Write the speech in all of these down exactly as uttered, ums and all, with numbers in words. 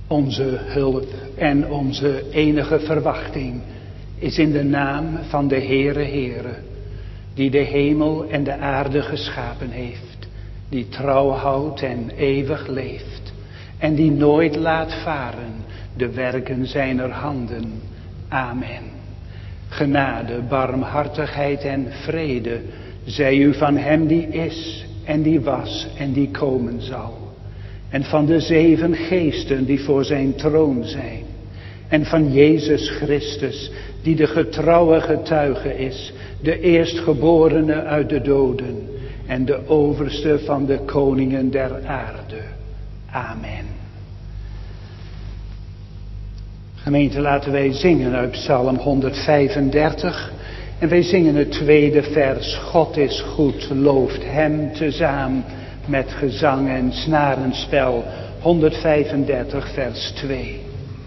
Onze hulp en onze enige verwachting is in de naam van de Heere Heere, die de hemel en de aarde geschapen heeft, die trouw houdt en eeuwig leeft, en die nooit laat varen de werken zijner handen. Amen. Genade, barmhartigheid en vrede zij u van hem die is en die was en die komen zal. En van de zeven geesten die voor zijn troon zijn. En van Jezus Christus, die de getrouwe getuige is, de eerstgeborene uit de doden en de overste van de koningen der aarde. Amen. Gemeente, laten wij zingen uit Psalm honderdvijfendertig. En wij zingen het tweede vers. God is goed, looft hem tezaam met gezang en snarenspel. honderdvijfendertig vers twee.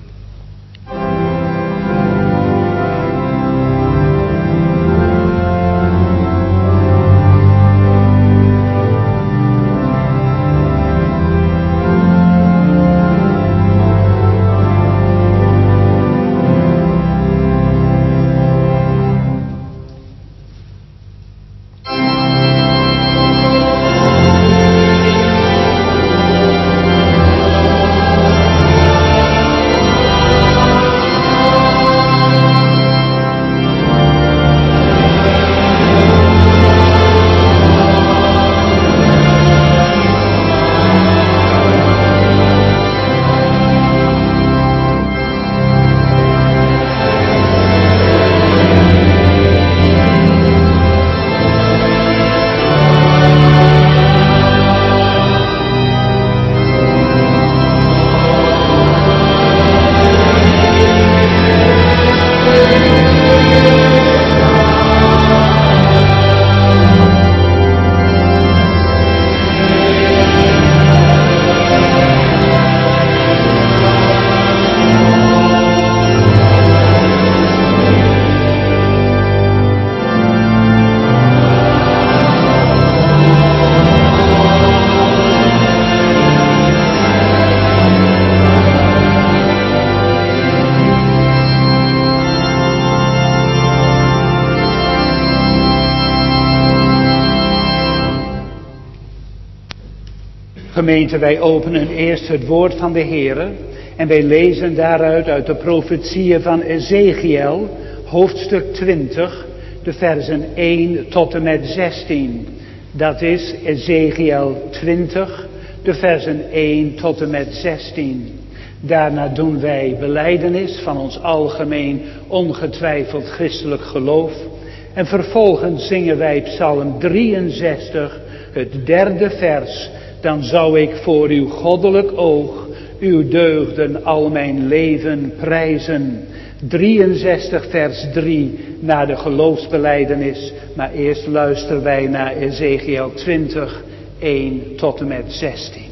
Gemeente, wij openen eerst het woord van de Heere en wij lezen daaruit uit de profetieën van Ezechiel, hoofdstuk twintig, de versen één tot en met zestien. Dat is Ezechiel twintig, de versen één tot en met zestien. Daarna doen wij belijdenis van ons algemeen ongetwijfeld christelijk geloof. En vervolgens zingen wij Psalm drieënzestig, het derde vers. Dan zou ik voor uw goddelijk oog, uw deugden al mijn leven prijzen. drieënzestig vers drie naar de geloofsbelijdenis. Maar eerst luisteren wij naar Ezechiel twintig, één tot en met zestien.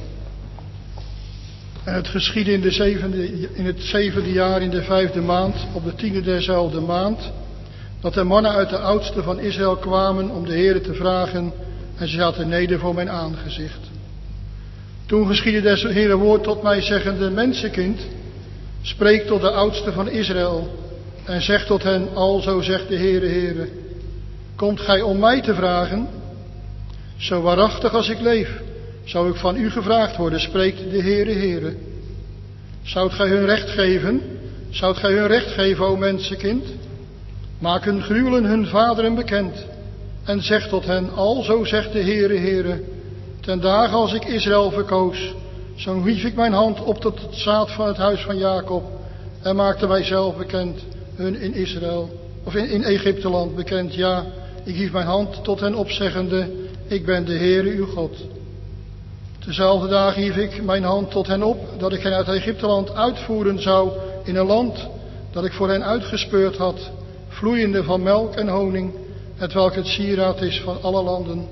En het geschiedde in, de zevende, in het zevende jaar in de vijfde maand, op de tiende derzelfde maand, dat de mannen uit de oudsten van Israël kwamen om de Heere te vragen, en ze zaten neder voor mijn aangezicht. Toen geschiedde des Heere woord tot mij, zeggende: mensenkind, spreek tot de oudsten van Israël en zeg tot hen: alzo zegt de Heere Heere, komt gij om mij te vragen? Zo waarachtig als ik leef, zou ik van u gevraagd worden, spreekt de Heere Heere. Zoudt gij hun recht geven? Zoudt gij hun recht geven, o mensenkind? Maak hun gruwelen hun vaderen bekend en zeg tot hen: alzo zegt de Heere Heere, ten dagen als ik Israël verkoos, zo hief ik mijn hand op tot het zaad van het huis van Jacob en maakte mijzelf bekend, hun in Israël, of in, in Egypteland bekend. Ja, ik hief mijn hand tot hen op, zeggende: ik ben de Heere uw God. Dezelfde dag hief ik mijn hand tot hen op, dat ik hen uit Egypteland uitvoeren zou in een land dat ik voor hen uitgespeurd had, vloeiende van melk en honing, hetwelk het sieraad is van alle landen.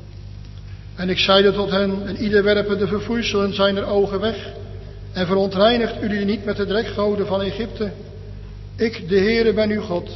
En ik zeide tot hen: en ieder werpen de verfoeiselen zijner ogen weg, en verontreinigt u niet met de drekgoden van Egypte. Ik, de Heere, ben uw God.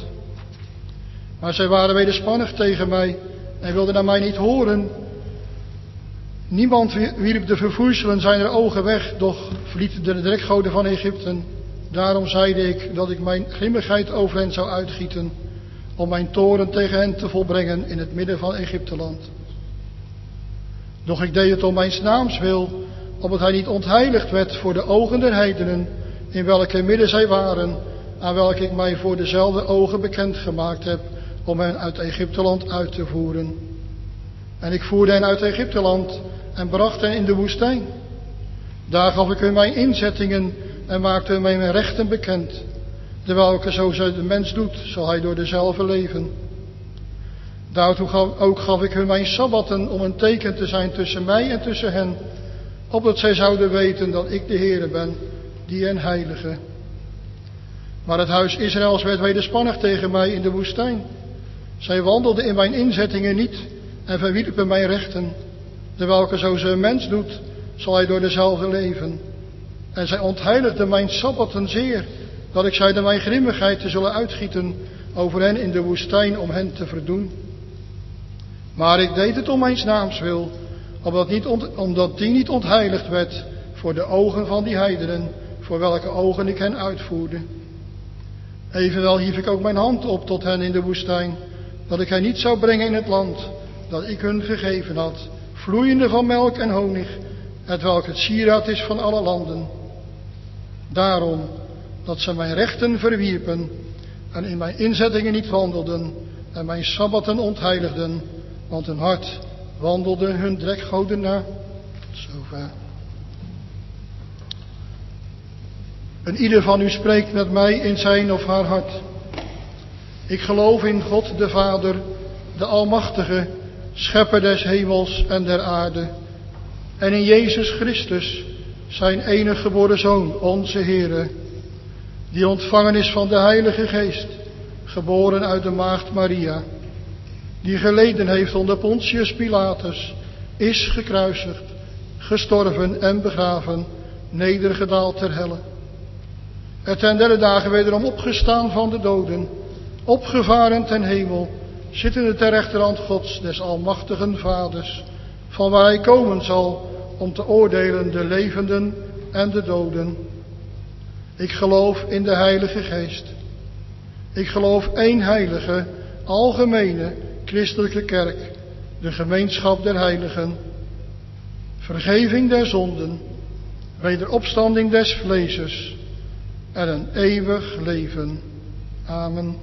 Maar zij waren wederspannig tegen mij en wilden naar mij niet horen. Niemand wierp de verfoeiselen zijner ogen weg, doch verliet de drekgoden van Egypte. Daarom zeide ik dat ik mijn grimmigheid over hen zou uitgieten, om mijn toorn tegen hen te volbrengen in het midden van Egypteland. Doch ik deed het om mijn naams wil, opdat hij niet ontheiligd werd voor de ogen der heidenen, in welke midden zij waren, aan welke ik mij voor dezelfde ogen bekend gemaakt heb, om hen uit Egypteland uit te voeren. En ik voerde hen uit Egypteland en bracht hen in de woestijn. Daar gaf ik hun mijn inzettingen en maakte hun mijn rechten bekend. De welke zo de mens doet, zal hij door dezelfde leven. Daartoe gaf, ook gaf ik hun mijn sabbatten om een teken te zijn tussen mij en tussen hen, opdat zij zouden weten dat ik de Heere ben, die hen heilige. Maar het huis Israëls werd wederspannig tegen mij in de woestijn. Zij wandelden in mijn inzettingen niet en verwierpen mijn rechten. De welke zo ze een mens doet, zal hij door dezelfde leven. En zij ontheiligden mijn sabbatten zeer, dat ik zeide mijn grimmigheid te zullen uitgieten over hen in de woestijn om hen te verdoen. Maar ik deed het om mijn naams wil, omdat, niet ont, omdat die niet ontheiligd werd voor de ogen van die heidenen, voor welke ogen ik hen uitvoerde. Evenwel hief ik ook mijn hand op tot hen in de woestijn, dat ik hen niet zou brengen in het land dat ik hun gegeven had, vloeiende van melk en honig, hetwelk het sieraad is van alle landen. Daarom dat ze mijn rechten verwierpen en in mijn inzettingen niet wandelden en mijn sabbatten ontheiligden, want hun hart wandelde hun drekgoden na. Zover. En ieder van u spreekt met mij in zijn of haar hart. Ik geloof in God de Vader, de Almachtige, Schepper des hemels en der aarde, en in Jezus Christus, zijn enige geboren Zoon, onze Heere, die ontvangen is van de Heilige Geest, geboren uit de maagd Maria, die geleden heeft onder Pontius Pilatus, is gekruisigd, gestorven en begraven, nedergedaald ter helle. Er ten derde dagen wederom opgestaan van de doden, opgevaren ten hemel, zittende ter rechterhand Gods, des almachtigen Vaders, van waar hij komen zal om te oordelen de levenden en de doden. Ik geloof in de Heilige Geest. Ik geloof één heilige, algemene, christelijke kerk, de gemeenschap der heiligen, vergeving der zonden, wederopstanding des vleeses en een eeuwig leven. Amen.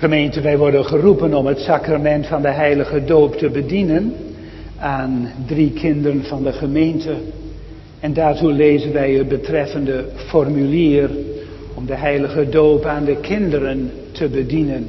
Gemeente, wij worden geroepen om het sacrament van de heilige doop te bedienen aan drie kinderen van de gemeente. En daartoe lezen wij het betreffende formulier om de heilige doop aan de kinderen te bedienen.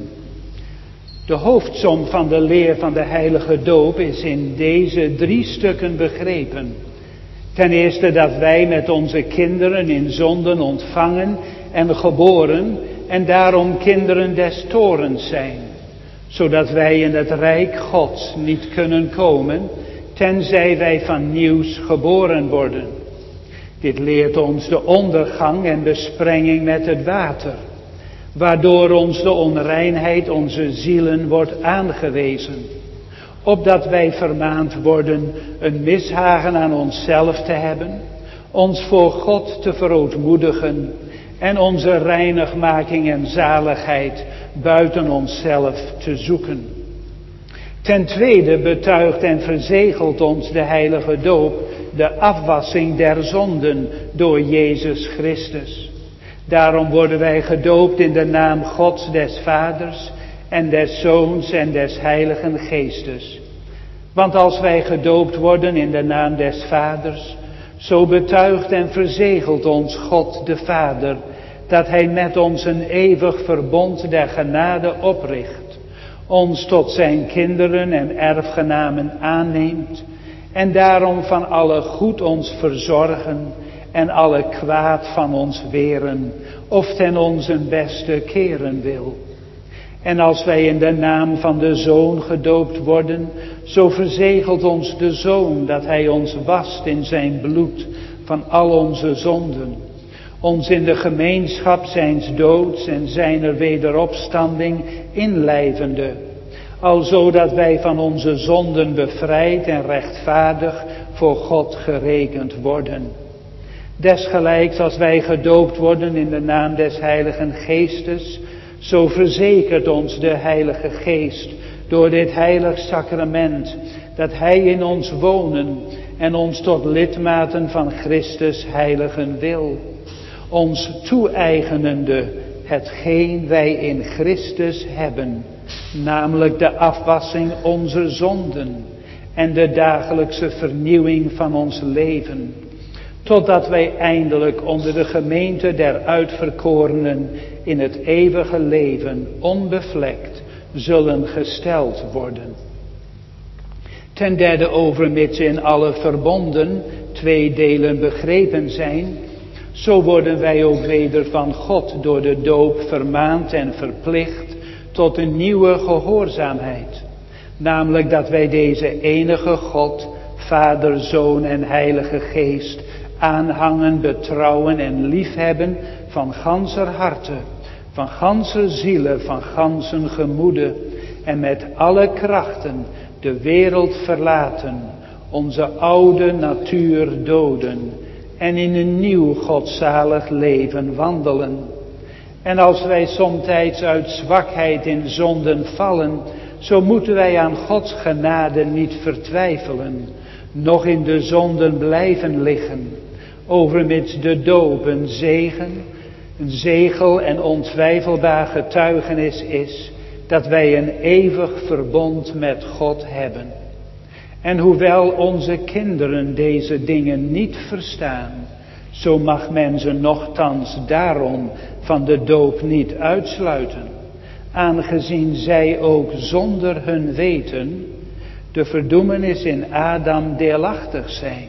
De hoofdsom van de leer van de heilige doop is in deze drie stukken begrepen. Ten eerste dat wij met onze kinderen in zonden ontvangen en geboren en daarom kinderen des torens zijn, zodat wij in het rijk Gods niet kunnen komen, tenzij wij van nieuws geboren worden. Dit leert ons de ondergang en besprenging met het water, waardoor ons de onreinheid onze zielen wordt aangewezen, opdat wij vermaand worden een mishagen aan onszelf te hebben, ons voor God te verootmoedigen en onze reinigmaking en zaligheid buiten onszelf te zoeken. Ten tweede betuigt en verzegelt ons de heilige doop de afwassing der zonden door Jezus Christus. Daarom worden wij gedoopt in de naam Gods des Vaders en des Zoons en des Heiligen Geestes. Want als wij gedoopt worden in de naam des Vaders, zo betuigt en verzegelt ons God de Vader, dat Hij met ons een eeuwig verbond der genade opricht, ons tot zijn kinderen en erfgenamen aanneemt, en daarom van alle goed ons verzorgen en alle kwaad van ons weren, of ten onze beste keren wil. En als wij in de naam van de Zoon gedoopt worden, zo verzegelt ons de Zoon dat Hij ons wast in zijn bloed van al onze zonden, ons in de gemeenschap zijns doods en zijner wederopstanding inlijvende, alzo dat wij van onze zonden bevrijd en rechtvaardig voor God gerekend worden. Desgelijks als wij gedoopt worden in de naam des Heiligen Geestes, zo verzekert ons de Heilige Geest door dit heilig sacrament, dat Hij in ons wonen en ons tot lidmaten van Christus heiligen wil, ons toe-eigenende hetgeen wij in Christus hebben, namelijk de afwassing onze zonden en de dagelijkse vernieuwing van ons leven, totdat wij eindelijk onder de gemeente der uitverkorenen in het eeuwige leven onbevlekt zullen gesteld worden. Ten derde, overmits in alle verbonden twee delen begrepen zijn, zo worden wij ook weder van God door de doop vermaand en verplicht tot een nieuwe gehoorzaamheid. Namelijk dat wij deze enige God, Vader, Zoon en Heilige Geest aanhangen, betrouwen en liefhebben van ganser harte, van ganser ziele, van gansen gemoede en met alle krachten de wereld verlaten, onze oude natuur doden en in een nieuw godzalig leven wandelen. En als wij somtijds uit zwakheid in zonden vallen, zo moeten wij aan Gods genade niet vertwijfelen, noch in de zonden blijven liggen, overmits de doop een zegen, een zegel en ontwijfelbaar getuigenis is, dat wij een eeuwig verbond met God hebben. En hoewel onze kinderen deze dingen niet verstaan, zo mag men ze nochtans daarom van de doop niet uitsluiten, aangezien zij ook zonder hun weten de verdoemenis in Adam deelachtig zijn,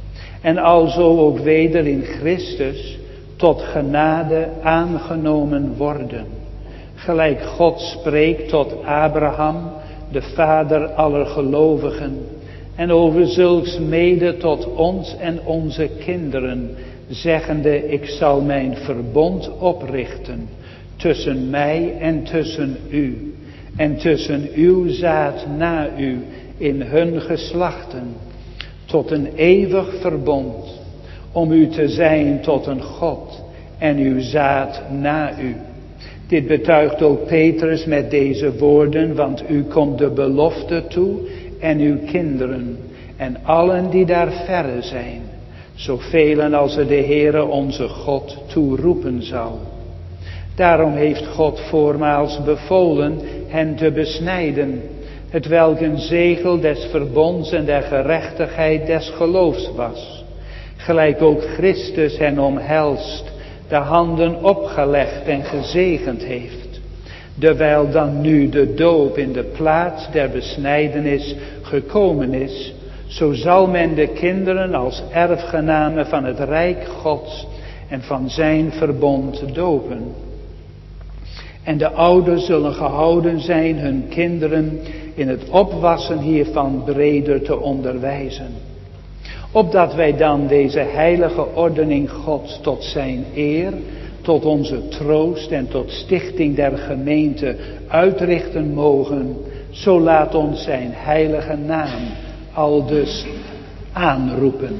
en alzo ook weder in Christus tot genade aangenomen worden. Gelijk God spreekt tot Abraham, de vader aller gelovigen, en over zulks mede tot ons en onze kinderen, zeggende: ik zal mijn verbond oprichten tussen mij en tussen u, en tussen uw zaad na u in hun geslachten, tot een eeuwig verbond, om u te zijn tot een God en uw zaad na u. Dit betuigt ook Petrus met deze woorden, want u komt de belofte toe en uw kinderen en allen die daar verre zijn, zoveel als er de Heere onze God toeroepen zal. Daarom heeft God voormaals bevolen hen te besnijden, hetwelk een zegel des verbonds en der gerechtigheid des geloofs was. Gelijk ook Christus hen omhelst, de handen opgelegd en gezegend heeft. Dewijl dan nu de doop in de plaats der besnijdenis gekomen is, zo zal men de kinderen als erfgenamen van het rijk Gods en van zijn verbond dopen. En de ouders zullen gehouden zijn hun kinderen in het opwassen hiervan breder te onderwijzen. Opdat wij dan deze heilige ordening Gods tot zijn eer, tot onze troost en tot stichting der gemeente uitrichten mogen, zo laat ons zijn heilige naam aldus aanroepen.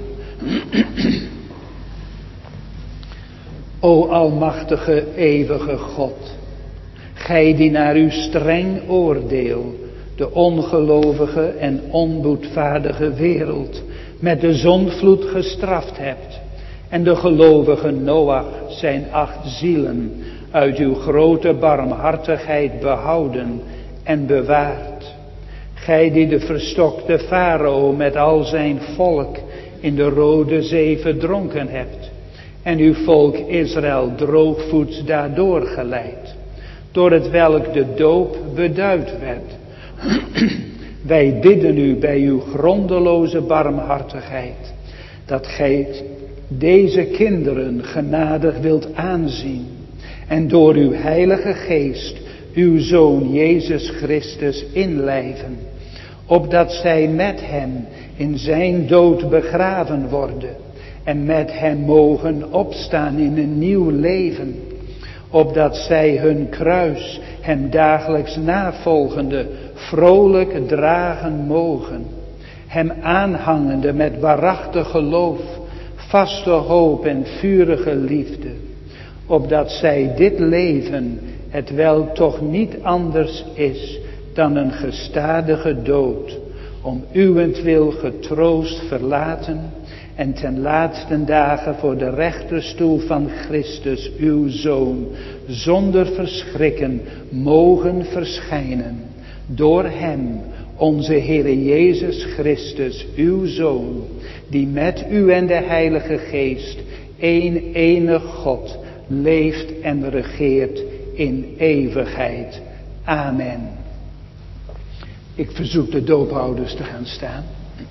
O almachtige, eeuwige God, gij die naar uw streng oordeel de ongelovige en onboedvaardige wereld met de zondvloed gestraft hebt en de gelovige Noach zijn acht zielen uit uw grote barmhartigheid behouden en bewaard. Gij die de verstokte farao met al zijn volk in de Rode Zee verdronken hebt en uw volk Israël droogvoets daardoor geleid, door het welk de doop beduid werd. Wij bidden u bij uw grondeloze barmhartigheid, dat gij deze kinderen genadig wilt aanzien en door uw heilige geest uw Zoon Jezus Christus inlijven, opdat zij met hem in zijn dood begraven worden en met hem mogen opstaan in een nieuw leven, opdat zij hun kruis hem dagelijks navolgende vrolijk dragen mogen, hem aanhangende met waarachtig geloof, vaste hoop en vurige liefde, opdat zij dit leven, hetwelk toch niet anders is dan een gestadige dood, om uwentwil getroost verlaten en ten laatsten dagen voor de rechterstoel van Christus, uw Zoon, zonder verschrikken mogen verschijnen, door hem, onze Heere Jezus Christus, uw Zoon, die met u en de Heilige Geest, één enig God, leeft en regeert in eeuwigheid. Amen. Ik verzoek de doophouders te gaan staan.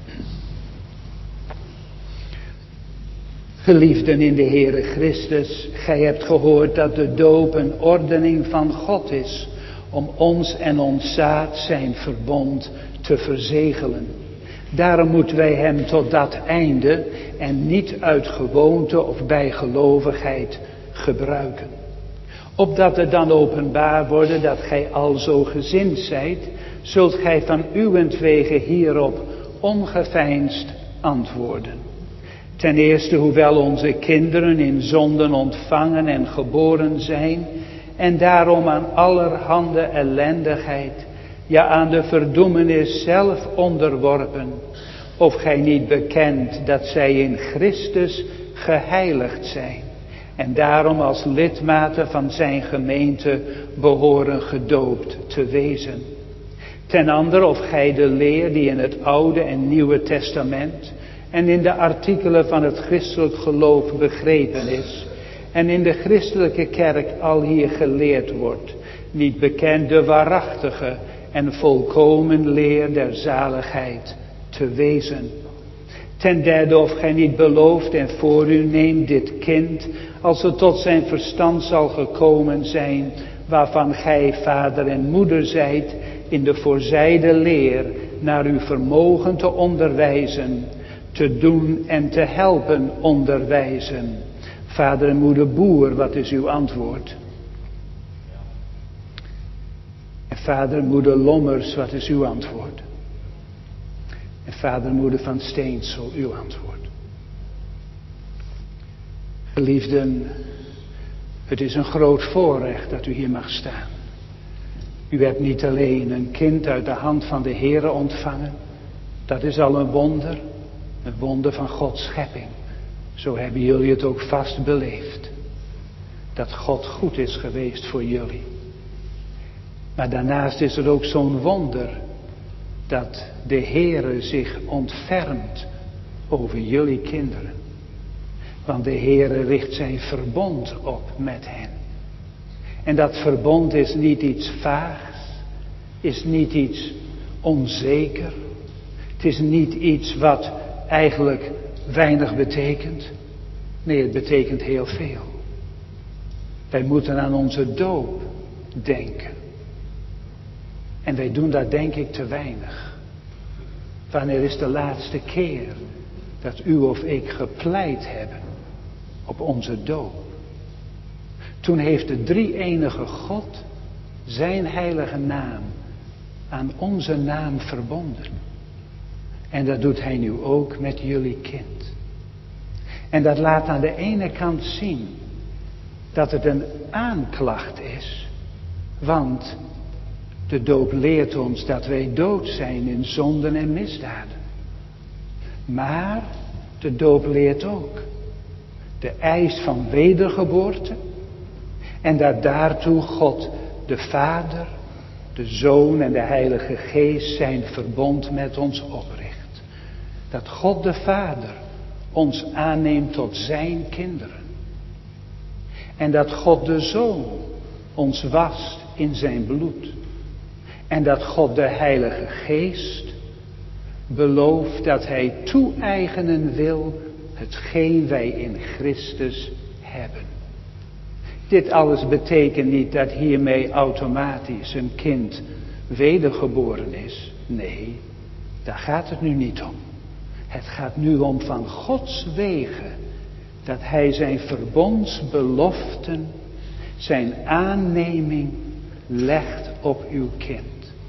Geliefden in de Heere Christus, gij hebt gehoord dat de doop een ordening van God is om ons en ons zaad zijn verbond te verzegelen. Daarom moeten wij hem tot dat einde en niet uit gewoonte of bijgelovigheid gebruiken. Opdat het dan openbaar worden dat gij alzo gezind zijt, zult gij van uwentwege hierop ongeveinsd antwoorden. Ten eerste, hoewel onze kinderen in zonden ontvangen en geboren zijn en daarom aan allerhande ellendigheid, ja aan de verdoemenis zelf onderworpen, of gij niet bekent dat zij in Christus geheiligd zijn en daarom als lidmaten van zijn gemeente behoren gedoopt te wezen. Ten andere, of gij de leer die in het Oude en Nieuwe Testament en in de artikelen van het christelijk geloof begrepen is en in de christelijke kerk al hier geleerd wordt, niet bekend de waarachtige en volkomen leer der zaligheid te wezen. Ten derde, of gij niet belooft en voor u neemt dit kind, als het tot zijn verstand zal gekomen zijn, waarvan gij vader en moeder zijt, in de voorzijde leer naar uw vermogen te onderwijzen, te doen en te helpen onderwijzen. Vader en moeder Boer, wat is uw antwoord? En vader en moeder Lommers, wat is uw antwoord? En vader en moeder van Steensel, uw antwoord. Geliefden, het is een groot voorrecht dat u hier mag staan. U hebt niet alleen een kind uit de hand van de Heere ontvangen. Dat is al een wonder. Een wonder van Gods schepping. Zo hebben jullie het ook vast beleefd. dat God goed is geweest voor jullie. Maar daarnaast is er ook zo'n wonder dat de Heere zich ontfermt over jullie kinderen. Want de Heere richt zijn verbond op met hen. En dat verbond is niet iets vaags, is niet iets onzeker. Het is niet iets wat eigenlijk weinig betekent. Nee, het betekent heel veel. Wij moeten aan onze doop denken. En wij doen dat denk ik te weinig. Wanneer is de laatste keer dat u of ik gepleit hebben op onze doop? Toen heeft de drie-enige God zijn heilige naam aan onze naam verbonden. En dat doet hij nu ook met jullie kind. En dat laat aan de ene kant zien dat het een aanklacht is. Want de doop leert ons dat wij dood zijn in zonden en misdaden. Maar de doop leert ook de eis van wedergeboorte. En dat daartoe God de Vader, de Zoon en de Heilige Geest zijn verbond met ons opricht. Dat God de Vader ons aanneemt tot zijn kinderen. En dat God de Zoon ons wast in zijn bloed. En dat God de Heilige Geest belooft dat hij toe-eigenen wil hetgeen wij in Christus hebben. Dit alles betekent niet dat hiermee automatisch een kind wedergeboren is. Nee, daar gaat het nu niet om. Het gaat nu om van Gods wegen dat hij zijn verbondsbeloften, zijn aanneming legt op uw kind.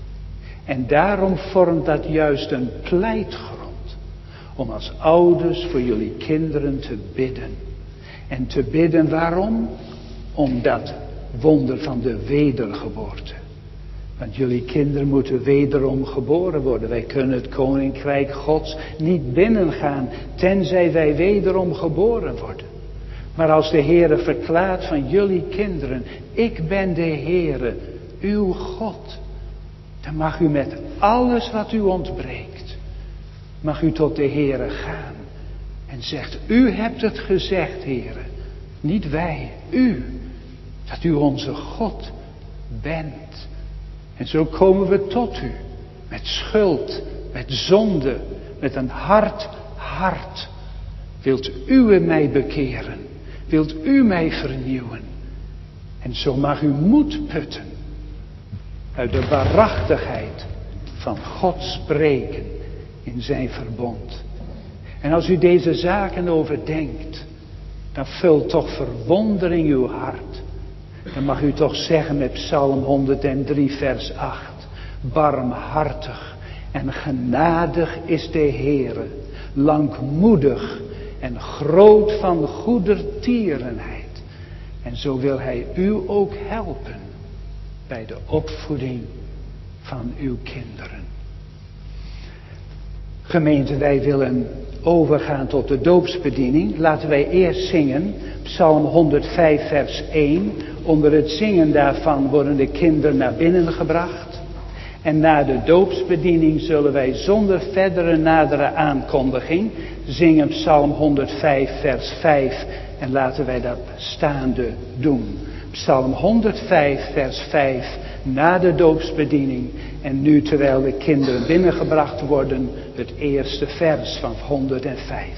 En daarom vormt dat juist een pleitgrond om als ouders voor jullie kinderen te bidden. En te bidden waarom? Om dat wonder van de wedergeboorte. Want jullie kinderen moeten wederom geboren worden. Wij kunnen het koninkrijk Gods niet binnengaan tenzij wij wederom geboren worden. Maar als de Heere verklaart van jullie kinderen, ik ben de Heere, uw God. Dan mag u met alles wat u ontbreekt, mag u tot de Heere gaan. En zegt, u hebt het gezegd, Heere. Niet wij, u. Dat u onze God bent. En zo komen we tot u. Met schuld, met zonde, met een hard hart. Wilt u mij bekeren? Wilt u mij vernieuwen? En zo mag u moed putten. Uit de waarachtigheid van God spreken in zijn verbond. En als u deze zaken overdenkt, dan vult toch verwondering uw hart. Dan mag u toch zeggen met Psalm honderddrie vers acht. Barmhartig en genadig is de Heere, langmoedig en groot van goedertierenheid. En zo wil hij u ook helpen bij de opvoeding van uw kinderen. Gemeente, wij willen overgaan tot de doopsbediening. Laten wij eerst zingen, Psalm honderdvijf vers één. Onder het zingen daarvan worden de kinderen naar binnen gebracht. En na de doopsbediening zullen wij zonder verdere nadere aankondiging zingen Psalm honderdvijf vers vijf. En laten wij dat staande doen. Psalm honderdvijf vers vijf na de doopsbediening. En nu terwijl de kinderen binnengebracht worden, het eerste vers van honderdvijf.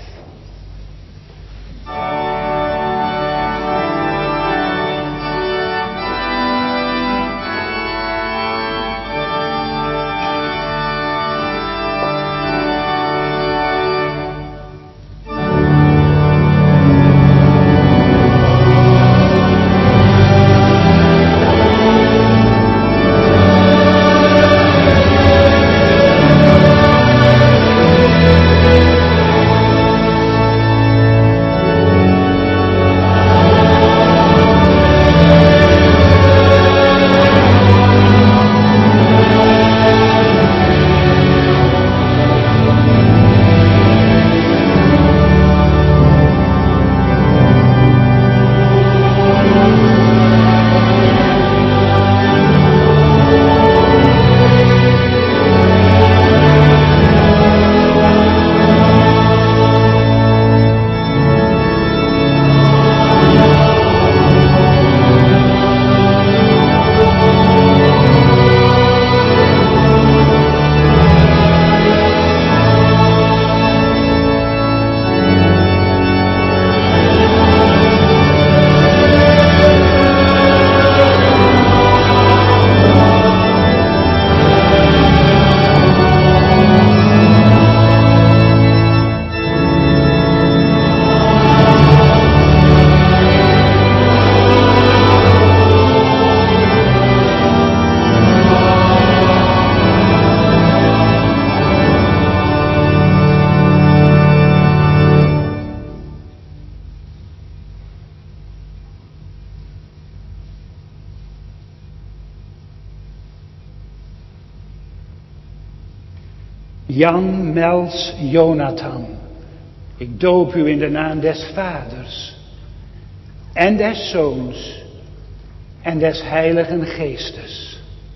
Jan Mels Jonathan, ik doop u in de naam des Vaders en des Zoons en des Heiligen Geestes.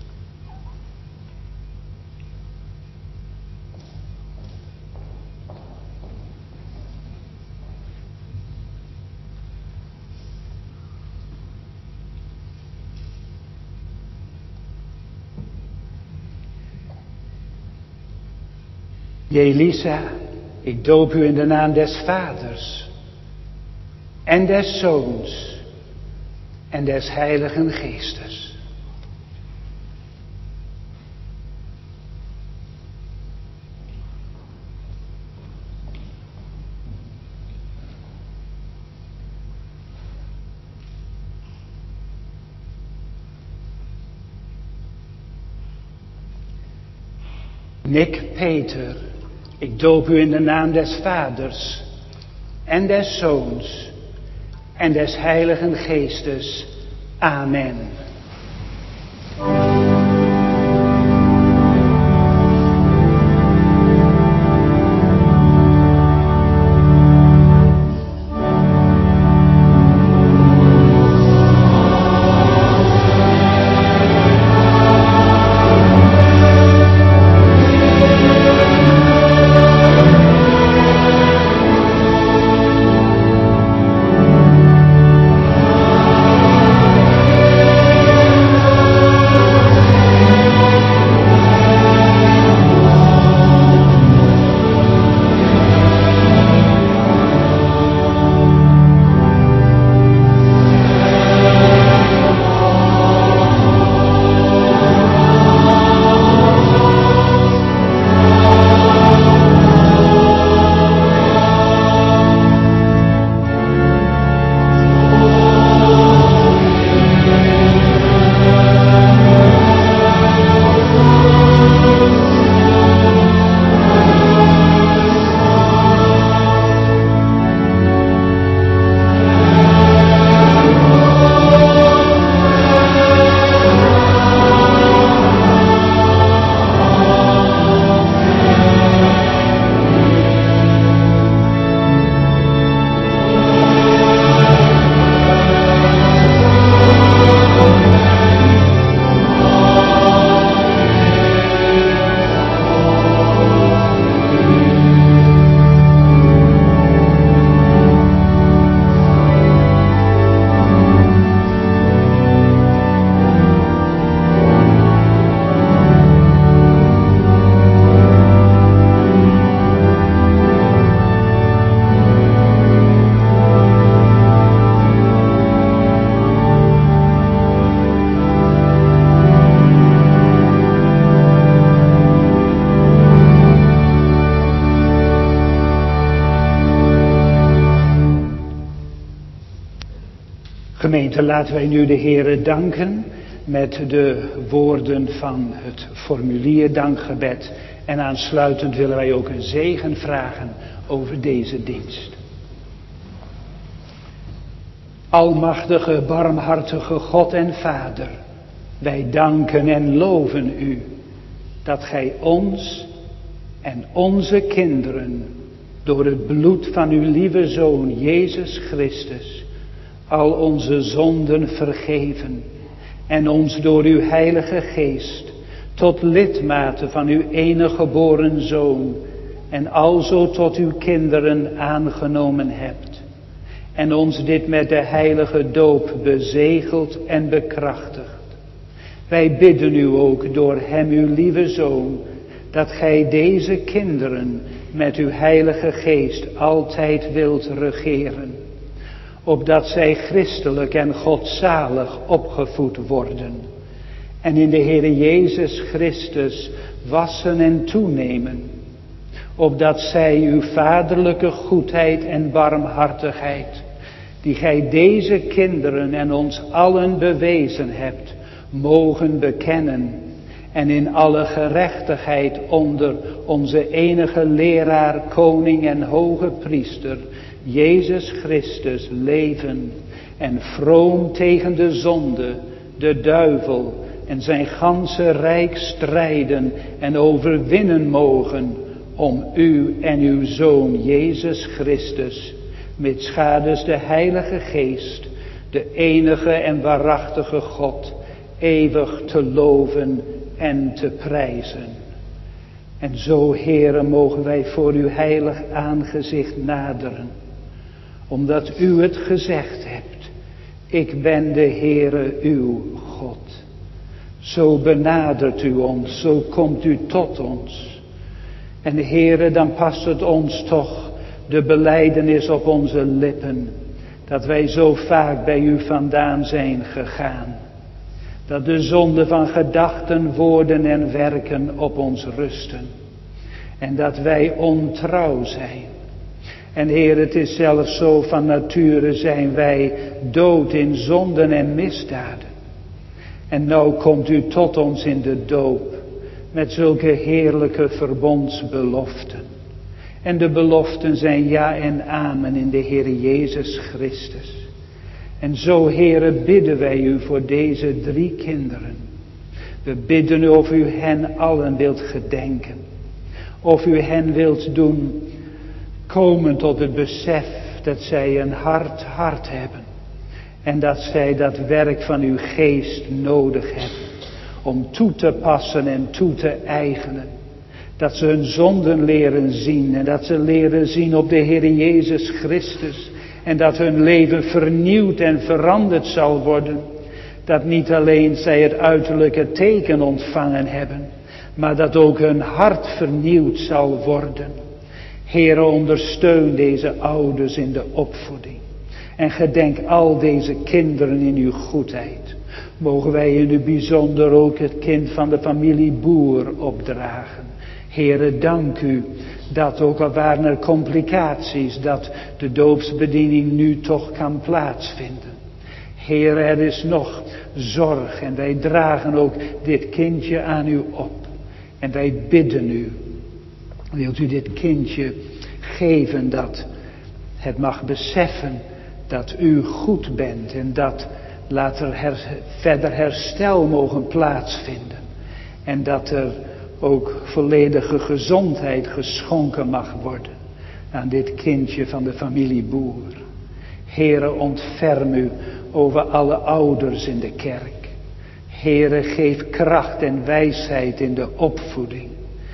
Jelisa, ik doop u in de naam des Vaders en des Zoons en des Heiligen Geestes. Nick Peter, ik doop u in de naam des Vaders en des Zoons en des Heiligen Geestes. Amen. Gemeente, laten wij nu de Heere danken met de woorden van het formulier dankgebed. En aansluitend willen wij ook een zegen vragen over deze dienst. Almachtige, barmhartige God en Vader, wij danken en loven u dat gij ons en onze kinderen door het bloed van uw lieve Zoon Jezus Christus al onze zonden vergeven en ons door uw Heilige Geest tot lidmaten van uw enige geboren Zoon en alzo tot uw kinderen aangenomen hebt. En ons dit met de heilige doop bezegeld en bekrachtigt. Wij bidden u ook door hem uw lieve Zoon, dat gij deze kinderen met uw Heilige Geest altijd wilt regeren. Opdat zij christelijk en godzalig opgevoed worden. En in de Heere Jezus Christus wassen en toenemen. Opdat zij uw vaderlijke goedheid en barmhartigheid, die gij deze kinderen en ons allen bewezen hebt, mogen bekennen. En in alle gerechtigheid onder onze enige leraar, koning en hoge priester, Jezus Christus, leven en vroom tegen de zonde, de duivel en zijn ganse rijk strijden en overwinnen mogen om u en uw Zoon Jezus Christus, mitsgadens de Heilige Geest, de enige en waarachtige God, eeuwig te loven en te prijzen. En zo, Heere, mogen wij voor uw heilig aangezicht naderen, omdat u het gezegd hebt, ik ben de Heere uw God. Zo benadert u ons, zo komt u tot ons. En Heere, dan past het ons toch de belijdenis op onze lippen, dat wij zo vaak bij u vandaan zijn gegaan. Dat de zonde van gedachten, woorden en werken op ons rusten. En dat wij ontrouw zijn. En Heer, het is zelfs zo, van nature zijn wij dood in zonden en misdaden. En nou komt u tot ons in de doop met zulke heerlijke verbondsbeloften. En de beloften zijn ja en amen in de Heer Jezus Christus. En zo, Heere, bidden wij u voor deze drie kinderen. We bidden u of u hen allen wilt gedenken. Of u hen wilt doen komen tot het besef dat zij een hard hart hebben. En dat zij dat werk van uw geest nodig hebben. Om toe te passen en toe te eigenen. Dat ze hun zonden leren zien. En dat ze leren zien op de Heer Jezus Christus. En dat hun leven vernieuwd en veranderd zal worden. Dat niet alleen zij het uiterlijke teken ontvangen hebben. Maar dat ook hun hart vernieuwd zal worden. Heere, ondersteun deze ouders in de opvoeding. En gedenk al deze kinderen in uw goedheid. Mogen wij in het bijzonder ook het kind van de familie Boer opdragen. Heere, dank u dat ook al waren er complicaties, dat de doopsbediening nu toch kan plaatsvinden. Heere, er is nog zorg en wij dragen ook dit kindje aan u op. En wij bidden u, wilt u dit kindje geven dat het mag beseffen dat u goed bent en dat laat er her, verder herstel mogen plaatsvinden. En dat er ook volledige gezondheid geschonken mag worden aan dit kindje van de familie Boer. Heere, ontferm u over alle ouders in de kerk. Heere, geef kracht en wijsheid in de opvoeding.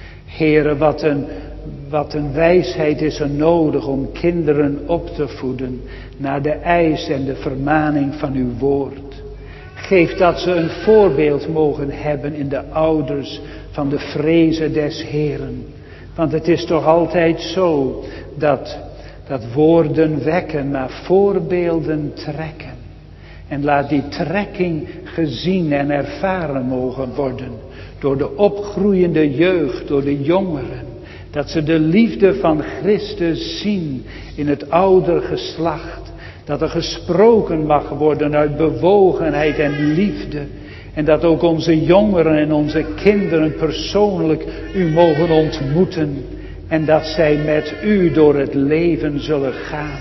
Heere, wat een, wat een wijsheid is er nodig om kinderen op te voeden naar de eis en de vermaning van uw woord. Geef dat ze een voorbeeld mogen hebben in de ouders van de vrezen des Heeren. Want het is toch altijd zo dat, dat woorden wekken, maar voorbeelden trekken. En laat die trekking gezien en ervaren mogen worden door de opgroeiende jeugd, door de jongeren. Dat ze de liefde van Christus zien in het ouder geslacht. Dat er gesproken mag worden uit bewogenheid en liefde. En dat ook onze jongeren en onze kinderen persoonlijk u mogen ontmoeten. En dat zij met u door het leven zullen gaan.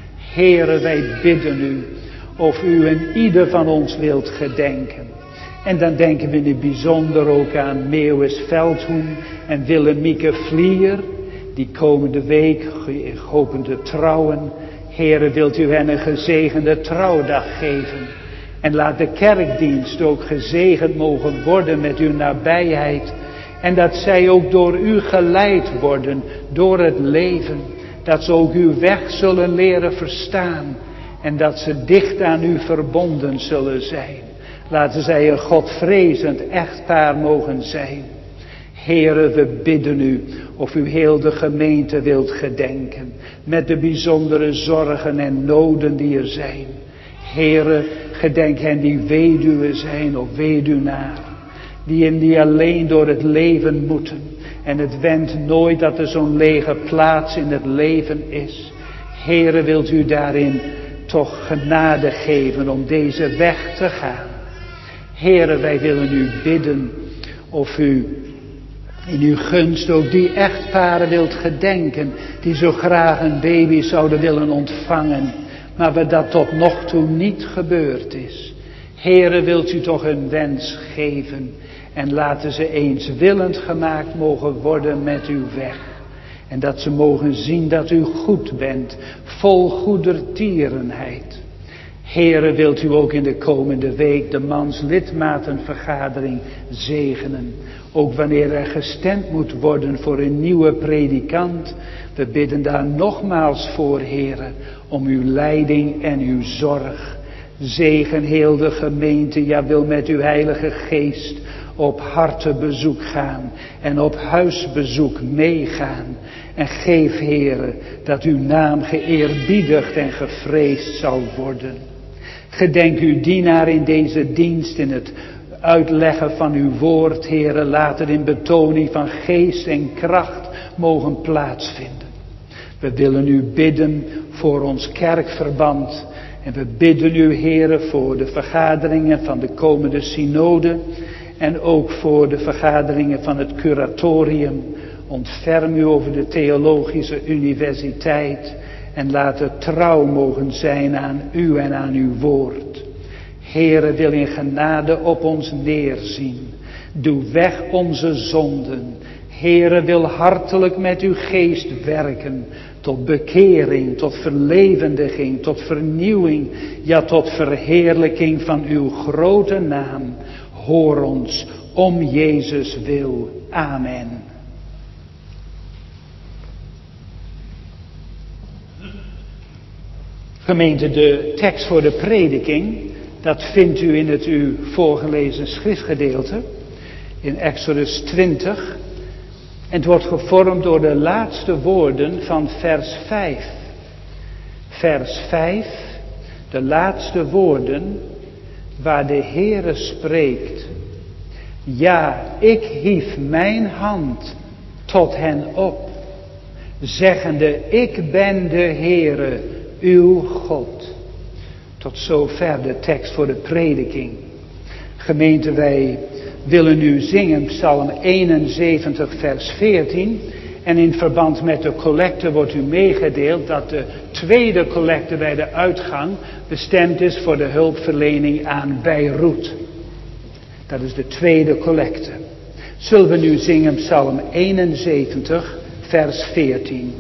Heere, wij bidden u of u in ieder van ons wilt gedenken. En dan denken we in het bijzonder ook aan Meeuwis Veldhoen en Willemieke Vlier. Die komende week hopen te trouwen. Heere, wilt u hen een gezegende trouwdag geven. En laat de kerkdienst ook gezegend mogen worden met uw nabijheid. En dat zij ook door u geleid worden door het leven. Dat ze ook uw weg zullen leren verstaan. En dat ze dicht aan u verbonden zullen zijn. Laten zij een Godvrezend echtpaar mogen zijn. Heere, we bidden u of u heel de gemeente wilt gedenken. Met de bijzondere zorgen en noden die er zijn. Heere, gedenk hen die weduwe zijn of weduwnaar. Die in die alleen door het leven moeten. En het wendt nooit dat er zo'n lege plaats in het leven is. Heere, wilt u daarin toch genade geven om deze weg te gaan. Heere, wij willen u bidden of u in uw gunst ook die echtparen wilt gedenken. Die zo graag een baby zouden willen ontvangen. Maar waar dat tot nog toe niet gebeurd is. Heere, wilt u toch hun wens geven en laten ze eens willend gemaakt mogen worden met uw weg. En dat ze mogen zien dat u goed bent, vol goedertierenheid. Heere, wilt u ook in de komende week de manslidmatenvergadering zegenen. Ook wanneer er gestemd moet worden voor een nieuwe predikant. We bidden daar nogmaals voor, Heere, om uw leiding en uw zorg. Zegen heel de gemeente, ja, wil met uw heilige geest op hartenbezoek gaan en op huisbezoek meegaan. En geef, Heere, dat uw naam geëerbiedigd en gevreesd zal worden. Gedenk uw dienaar in deze dienst, in het uitleggen van uw woord, Heere, laat het in betoning van geest en kracht mogen plaatsvinden. We willen u bidden voor ons kerkverband. En we bidden u, Heere, voor de vergaderingen van de komende synode. En ook voor de vergaderingen van het curatorium. Ontferm u over de theologische universiteit. En laat het trouw mogen zijn aan u en aan uw woord. Heere, wil in genade op ons neerzien. Doe weg onze zonden. Heere, wil hartelijk met uw geest werken. Tot bekering, tot verlevendiging, tot vernieuwing. Ja, tot verheerlijking van uw grote naam. Hoor ons om Jezus wil. Amen. Gemeente, de tekst voor de prediking, dat vindt u in het u voorgelezen schriftgedeelte. In Exodus twintig. En het wordt gevormd door de laatste woorden van vers vijf. Vers vijf, de laatste woorden waar de Heere spreekt. Ja, ik hief mijn hand tot hen op, zeggende, ik ben de Heere, uw God. Tot zover de tekst voor de prediking. Gemeente, wij willen nu zingen Psalm eenenzeventig vers veertien. En in verband met de collecte wordt u meegedeeld dat de tweede collecte bij de uitgang bestemd is voor de hulpverlening aan Beirut. Dat is de tweede collecte. Zullen we nu zingen Psalm eenenzeventig vers veertien.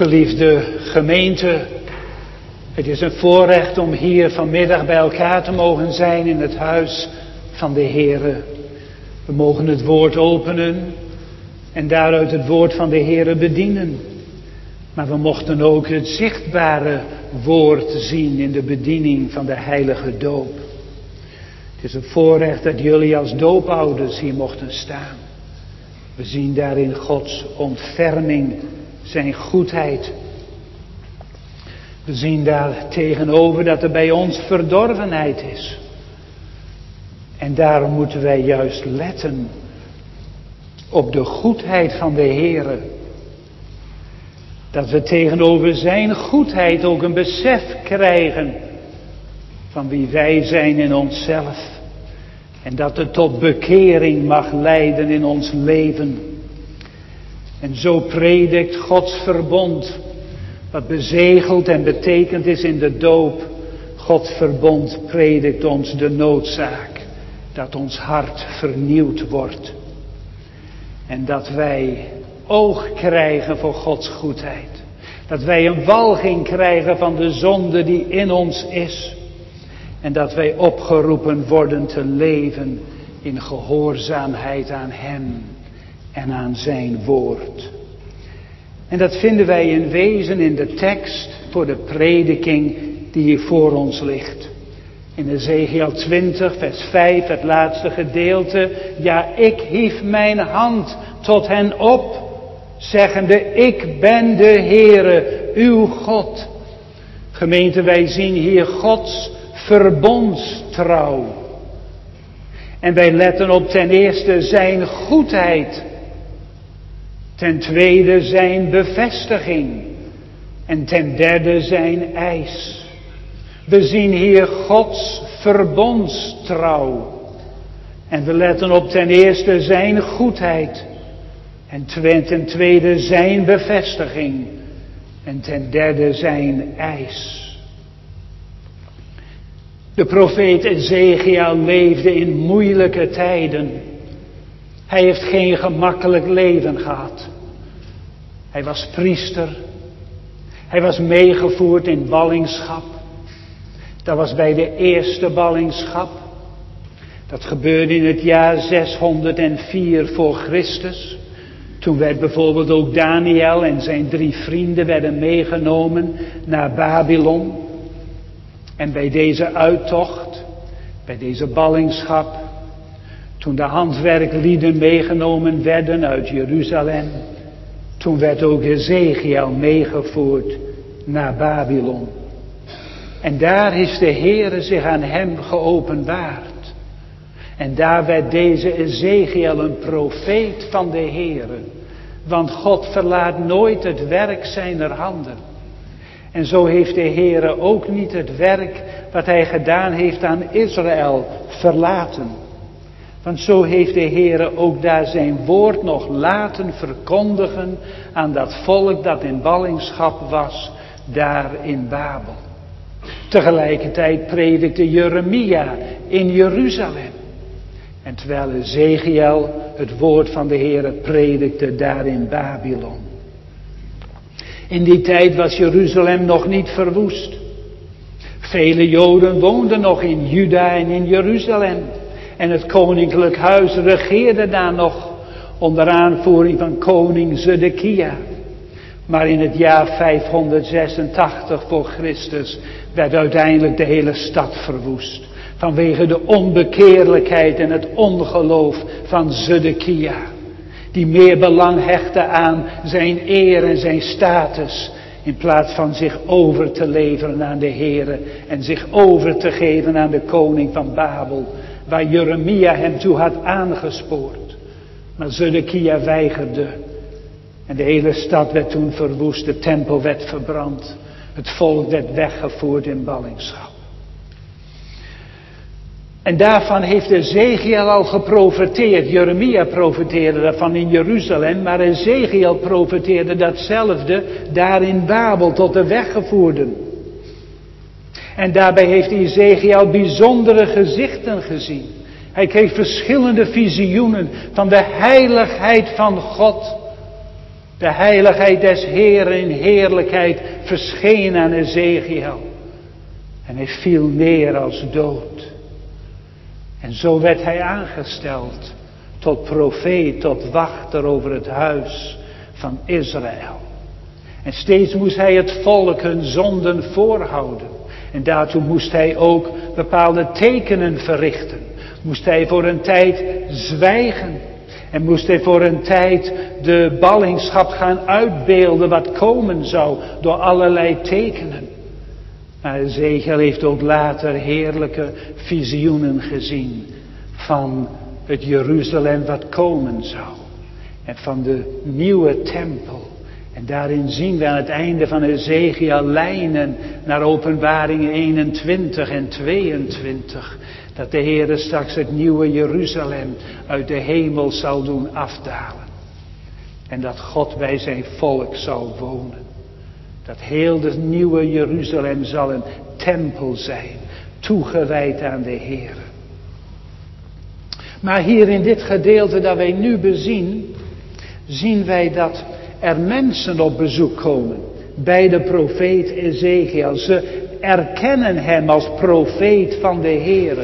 Geliefde gemeente, het is een voorrecht om hier vanmiddag bij elkaar te mogen zijn in het huis van de Heere. We mogen het woord openen en daaruit het woord van de Heere bedienen. Maar we mochten ook het zichtbare woord zien in de bediening van de heilige doop. Het is een voorrecht dat jullie als doopouders hier mochten staan. We zien daarin Gods ontferming, zijn goedheid. We zien daar tegenover dat er bij ons verdorvenheid is. En daarom moeten wij juist letten op de goedheid van de Heere. Dat we tegenover zijn goedheid ook een besef krijgen van wie wij zijn in onszelf. En dat het tot bekering mag leiden in ons leven. En zo predikt Gods verbond, wat bezegeld en betekend is in de doop. Gods verbond predikt ons de noodzaak dat ons hart vernieuwd wordt. En dat wij oog krijgen voor Gods goedheid. Dat wij een walging krijgen van de zonde die in ons is. En dat wij opgeroepen worden te leven in gehoorzaamheid aan Hem en aan Zijn woord. En dat vinden wij in wezen in de tekst voor de prediking die hier voor ons ligt. In Ezechiel twintig vers vijf, het laatste gedeelte. Ja, ik hief mijn hand tot hen op, zeggende, ik ben de Heere, uw God. Gemeente, wij zien hier Gods verbondstrouw. En wij letten op ten eerste zijn goedheid. Ten tweede zijn bevestiging. En ten derde zijn eis. We zien hier Gods verbondstrouw. En we letten op ten eerste zijn goedheid. En ten tweede zijn bevestiging. En ten derde zijn eis. De profeet Ezechiel leefde in moeilijke tijden. Hij heeft geen gemakkelijk leven gehad. Hij was priester. Hij was meegevoerd in ballingschap. Dat was bij de eerste ballingschap. Dat gebeurde in het jaar zeshonderdvier voor Christus. Toen werd bijvoorbeeld ook Daniel en zijn drie vrienden werden meegenomen naar Babylon. En bij deze uittocht, bij deze ballingschap, toen de handwerklieden meegenomen werden uit Jeruzalem, toen werd ook Ezechiel meegevoerd naar Babylon. En daar is de Heere zich aan hem geopenbaard. En daar werd deze Ezechiel een profeet van de Heere. Want God verlaat nooit het werk zijner handen. En zo heeft de Heere ook niet het werk wat hij gedaan heeft aan Israël verlaten. Want zo heeft de Heere ook daar zijn woord nog laten verkondigen aan dat volk dat in ballingschap was, daar in Babel. Tegelijkertijd predikte Jeremia in Jeruzalem. En terwijl Ezechiel het woord van de Heere predikte daar in Babylon. In die tijd was Jeruzalem nog niet verwoest. Vele Joden woonden nog in Juda en in Jeruzalem. En het koninklijk huis regeerde daar nog onder aanvoering van koning Zedekia. Maar in het jaar vijfhonderdzesentachtig voor Christus werd uiteindelijk de hele stad verwoest. Vanwege de onbekeerlijkheid en het ongeloof van Zedekia. Die meer belang hechtte aan zijn eer en zijn status. In plaats van zich over te leveren aan de Heere. En zich over te geven aan de koning van Babel. Waar Jeremia hem toe had aangespoord. Maar Zedekia weigerde. En de hele stad werd toen verwoest. De tempel werd verbrand. Het volk werd weggevoerd in ballingschap. En daarvan heeft Ezechiel al geprofeteerd. Jeremia profeteerde daarvan in Jeruzalem. Maar Ezechiel profeteerde datzelfde daar in Babel tot de weggevoerden. En daarbij heeft Ezechiel bijzondere gezichten gezien. Hij kreeg verschillende visioenen van de heiligheid van God. De heiligheid des Heeren in heerlijkheid verscheen aan Ezekiel. En hij viel neer als dood. En zo werd hij aangesteld tot profeet, tot wachter over het huis van Israël. En steeds moest hij het volk hun zonden voorhouden. En daartoe moest hij ook bepaalde tekenen verrichten. Moest hij voor een tijd zwijgen. En moest hij voor een tijd de ballingschap gaan uitbeelden wat komen zou door allerlei tekenen. Maar Ezekiel heeft ook later heerlijke visioenen gezien van het Jeruzalem wat komen zou. En van de nieuwe tempel. En daarin zien we aan het einde van Ezekiel lijnen naar Openbaringen eenentwintig en tweeëntwintig. Dat de Heer straks het nieuwe Jeruzalem uit de hemel zal doen afdalen. En dat God bij zijn volk zal wonen. Dat heel het nieuwe Jeruzalem zal een tempel zijn, toegewijd aan de Heer. Maar hier in dit gedeelte dat wij nu bezien, zien wij dat er mensen op bezoek komen bij de profeet Ezekiel. Ze erkennen hem als profeet van de Heer.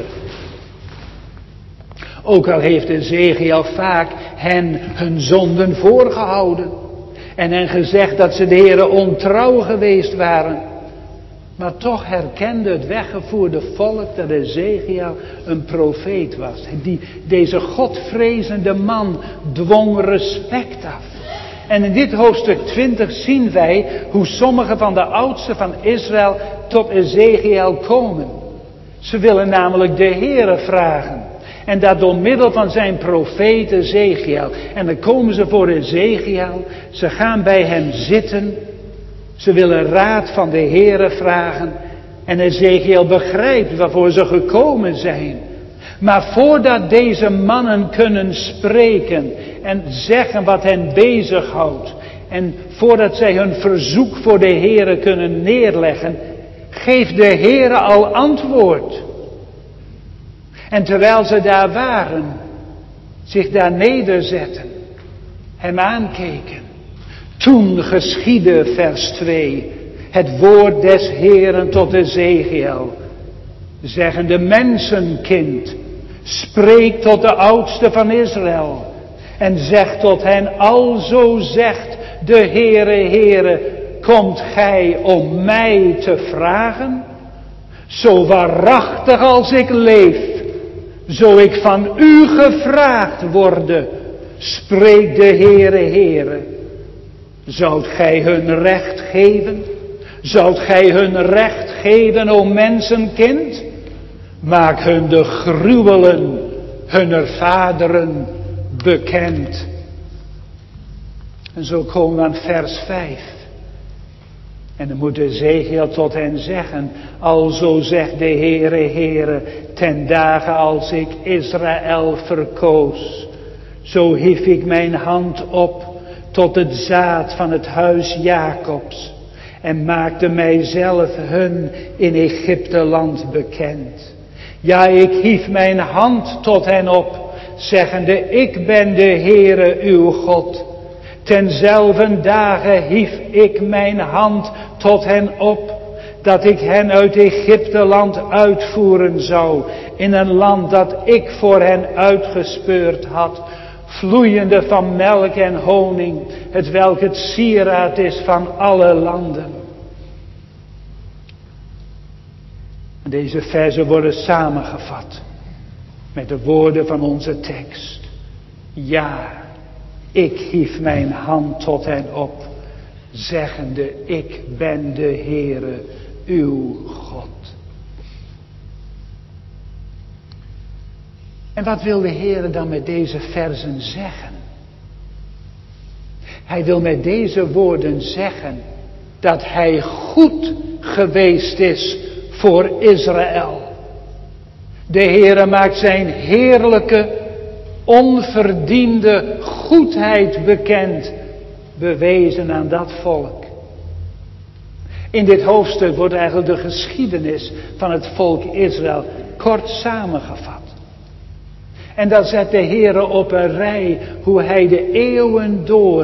Ook al heeft Ezekiel vaak hen hun zonden voorgehouden. En hen gezegd dat ze de Heer ontrouw geweest waren. Maar toch herkende het weggevoerde volk dat Ezekiel een profeet was. Die, deze godvrezende man dwong respect af. En in dit hoofdstuk twintig zien wij hoe sommige van de oudsten van Israël tot Ezekiel komen. Ze willen namelijk de Heere vragen. En dat door middel van zijn profeet Ezekiel. En dan komen ze voor Ezekiel. Ze gaan bij hem zitten. Ze willen raad van de Heere vragen. En Ezekiel begrijpt waarvoor ze gekomen zijn. Maar voordat deze mannen kunnen spreken en zeggen wat hen bezighoudt. En voordat zij hun verzoek voor de Heere kunnen neerleggen. Geeft de Heere al antwoord. En terwijl ze daar waren, zich daar nederzetten, hem aankeken. Toen geschiedde, vers twee, het woord des Heeren tot Ezekiel. Zeggende, mensenkind, spreek tot de oudste van Israël. En zeg tot hen, alzo zegt de Heere, Heere, komt gij om mij te vragen? Zo waarachtig als ik leef. Zo ik van u gevraagd worde, spreekt de Heere, Heere. Zoudt gij hun recht geven? Zoudt gij hun recht geven, o mensenkind? Maak hun de gruwelen hunner vaderen bekend. En zo komen we aan vers vijf. En dan moet Ezekiel tot hen zeggen, alzo zegt de Heere, Heere, ten dagen als ik Israël verkoos, zo hief ik mijn hand op tot het zaad van het huis Jacobs en maakte mijzelf hun in Egypteland bekend. Ja, ik hief mijn hand tot hen op, zeggende, ik ben de Heere uw God. Tenzelfden dagen hief ik mijn hand tot hen op, dat ik hen uit Egypteland uitvoeren zou, in een land dat ik voor hen uitgespeurd had, vloeiende van melk en honing, het welk het sieraad is van alle landen. Deze verzen worden samengevat met de woorden van onze tekst. Ja, ik hief mijn hand tot hen op, zeggende, ik ben de Heere, uw God. En wat wil de Heere dan met deze verzen zeggen? Hij wil met deze woorden zeggen dat hij goed geweest is voor Israël. De Heere maakt zijn heerlijke, onverdiende goedheid bekend, bewezen aan dat volk. In dit hoofdstuk wordt eigenlijk de geschiedenis van het volk Israël kort samengevat. En dan zet de Heere op een rij hoe hij de eeuwen door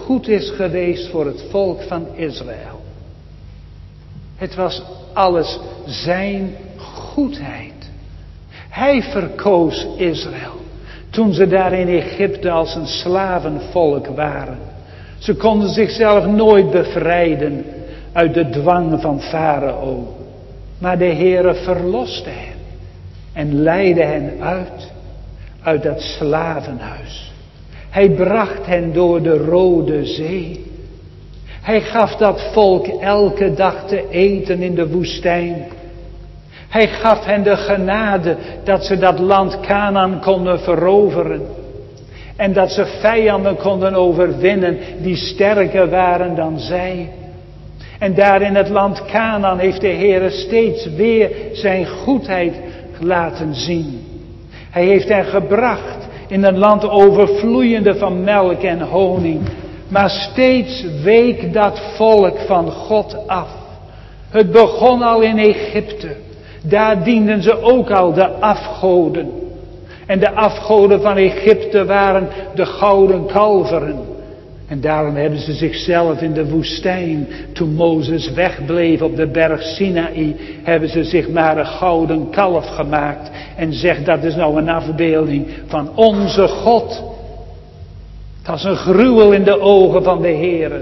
goed is geweest voor het volk van Israël. Het was alles zijn goedheid. Hij verkoos Israël toen ze daar in Egypte als een slavenvolk waren. Ze konden zichzelf nooit bevrijden uit de dwang van Farao. Maar de Heere verloste hen en leidde hen uit, uit dat slavenhuis. Hij bracht hen door de Rode Zee. Hij gaf dat volk elke dag te eten in de woestijn. Hij gaf hen de genade dat ze dat land Kanaan konden veroveren. En dat ze vijanden konden overwinnen die sterker waren dan zij. En daar in het land Kanaan heeft de Heere steeds weer zijn goedheid laten zien. Hij heeft hen gebracht in een land overvloeiende van melk en honing. Maar steeds week dat volk van God af. Het begon al in Egypte. Daar dienden ze ook al de afgoden. En de afgoden van Egypte waren de gouden kalveren. En daarom hebben ze zichzelf in de woestijn, toen Mozes wegbleef op de berg Sinaï, hebben ze zich maar een gouden kalf gemaakt. En zegt dat is nou een afbeelding van onze God. Het was een gruwel in de ogen van de Heere.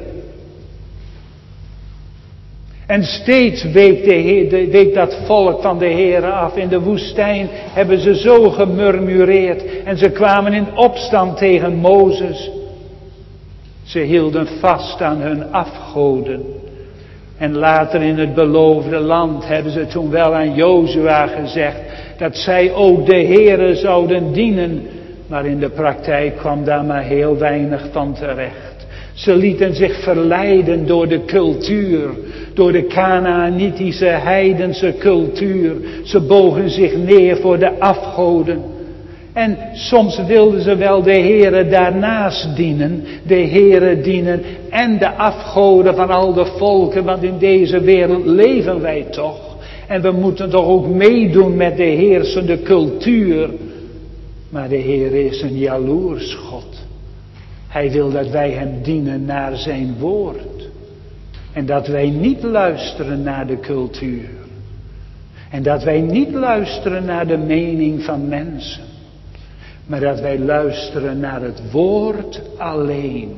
En steeds week, de Heer, week dat volk van de Heere af. In de woestijn hebben ze zo gemurmureerd. En ze kwamen in opstand tegen Mozes. Ze hielden vast aan hun afgoden. En later in het beloofde land hebben ze toen wel aan Jozua gezegd dat zij ook de Heere zouden dienen. Maar in de praktijk kwam daar maar heel weinig van terecht. Ze lieten zich verleiden door de cultuur, door de Kanaanitische heidense cultuur. Ze bogen zich neer voor de afgoden. En soms wilden ze wel de Heere daarnaast dienen, de Heere dienen en de afgoden van al de volken, want in deze wereld leven wij toch. En we moeten toch ook meedoen met de heersende cultuur. Maar de Heere is een jaloers God. Hij wil dat wij hem dienen naar zijn woord. En dat wij niet luisteren naar de cultuur. En dat wij niet luisteren naar de mening van mensen. Maar dat wij luisteren naar het woord alleen.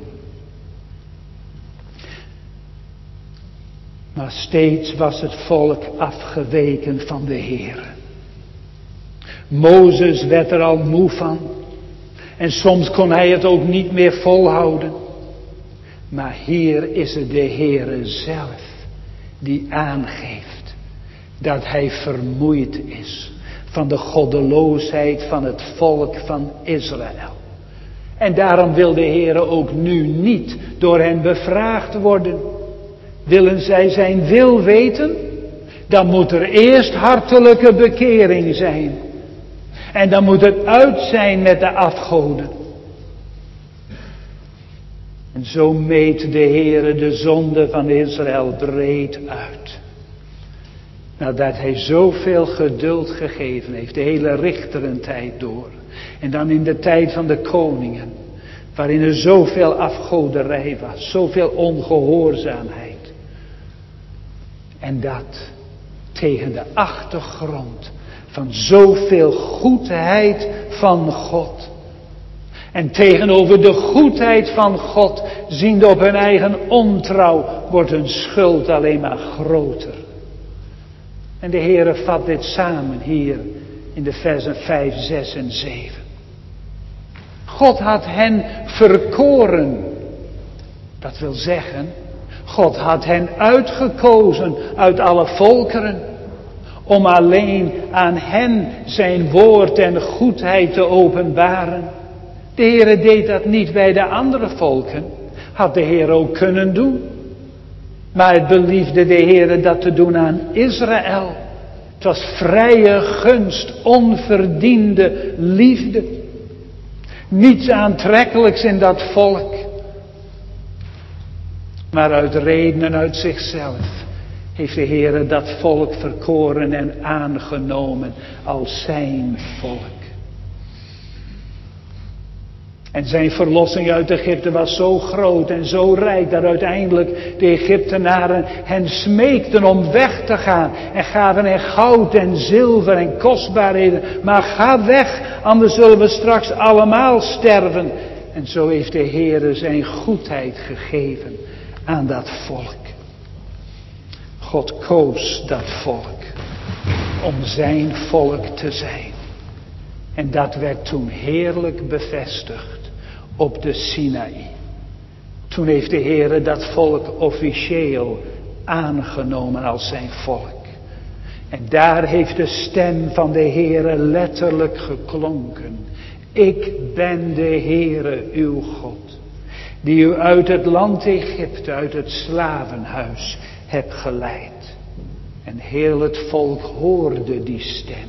Maar steeds was het volk afgeweken van de Heere. Mozes werd er al moe van. En soms kon hij het ook niet meer volhouden. Maar hier is het de Heere zelf die aangeeft dat hij vermoeid is van de goddeloosheid van het volk van Israël. En daarom wil de Heere ook nu niet door hen bevraagd worden. Willen zij zijn wil weten? Dan moet er eerst hartelijke bekering zijn. En dan moet het uit zijn met de afgoden. En zo meet de Heere de zonde van Israël breed uit. Nadat hij zoveel geduld gegeven heeft, de hele richterentijd door. En dan in de tijd van de koningen, waarin er zoveel afgoderij was, zoveel ongehoorzaamheid. En dat tegen de achtergrond van zoveel goedheid van God. En tegenover de goedheid van God, ziende op hun eigen ontrouw, wordt hun schuld alleen maar groter. En de Heere vat dit samen hier in de versen vijf, zes en zeven. God had hen verkoren. Dat wil zeggen, God had hen uitgekozen uit alle volkeren. Om alleen aan hen zijn woord en goedheid te openbaren. De Heere deed dat niet bij de andere volken. Had de Heer ook kunnen doen. Maar het beliefde de Heere dat te doen aan Israël. Het was vrije gunst, onverdiende liefde. Niets aantrekkelijks in dat volk. Maar uit redenen uit zichzelf heeft de Heere dat volk verkoren en aangenomen als zijn volk. En zijn verlossing uit Egypte was zo groot en zo rijk dat uiteindelijk de Egyptenaren hen smeekten om weg te gaan. En gaven hen goud en zilver en kostbaarheden. Maar ga weg, anders zullen we straks allemaal sterven. En zo heeft de Heere zijn goedheid gegeven aan dat volk. God koos dat volk om zijn volk te zijn. En dat werd toen heerlijk bevestigd op de Sinaï. Toen heeft de Heere dat volk officieel aangenomen als zijn volk. En daar heeft de stem van de Heere letterlijk geklonken. Ik ben de Heere uw God, die u uit het land Egypte, uit het slavenhuis hebt geleid. En heel het volk hoorde die stem.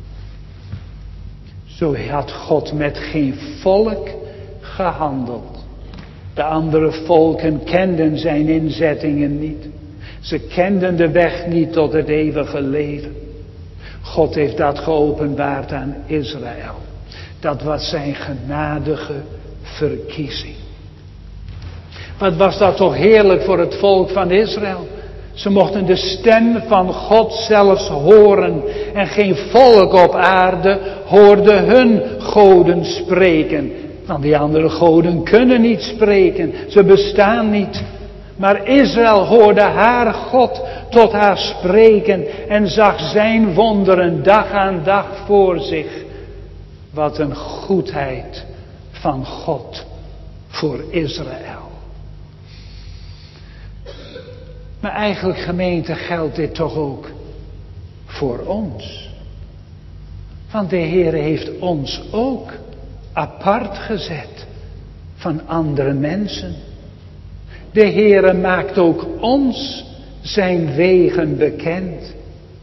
Zo had God met geen volk gehandeld. De andere volken kenden zijn inzettingen niet. Ze kenden de weg niet tot het eeuwige leven. God heeft dat geopenbaard aan Israël. Dat was zijn genadige verkiezing. Wat was dat toch heerlijk voor het volk van Israël. Ze mochten de stem van God zelfs horen. En geen volk op aarde hoorde hun goden spreken. Want die andere goden kunnen niet spreken. Ze bestaan niet. Maar Israël hoorde haar God tot haar spreken. En zag zijn wonderen dag aan dag voor zich. Wat een goedheid van God voor Israël. Maar eigenlijk, gemeente, geldt dit toch ook voor ons. Want de Heer heeft ons ook apart gezet van andere mensen. De Heer maakt ook ons zijn wegen bekend.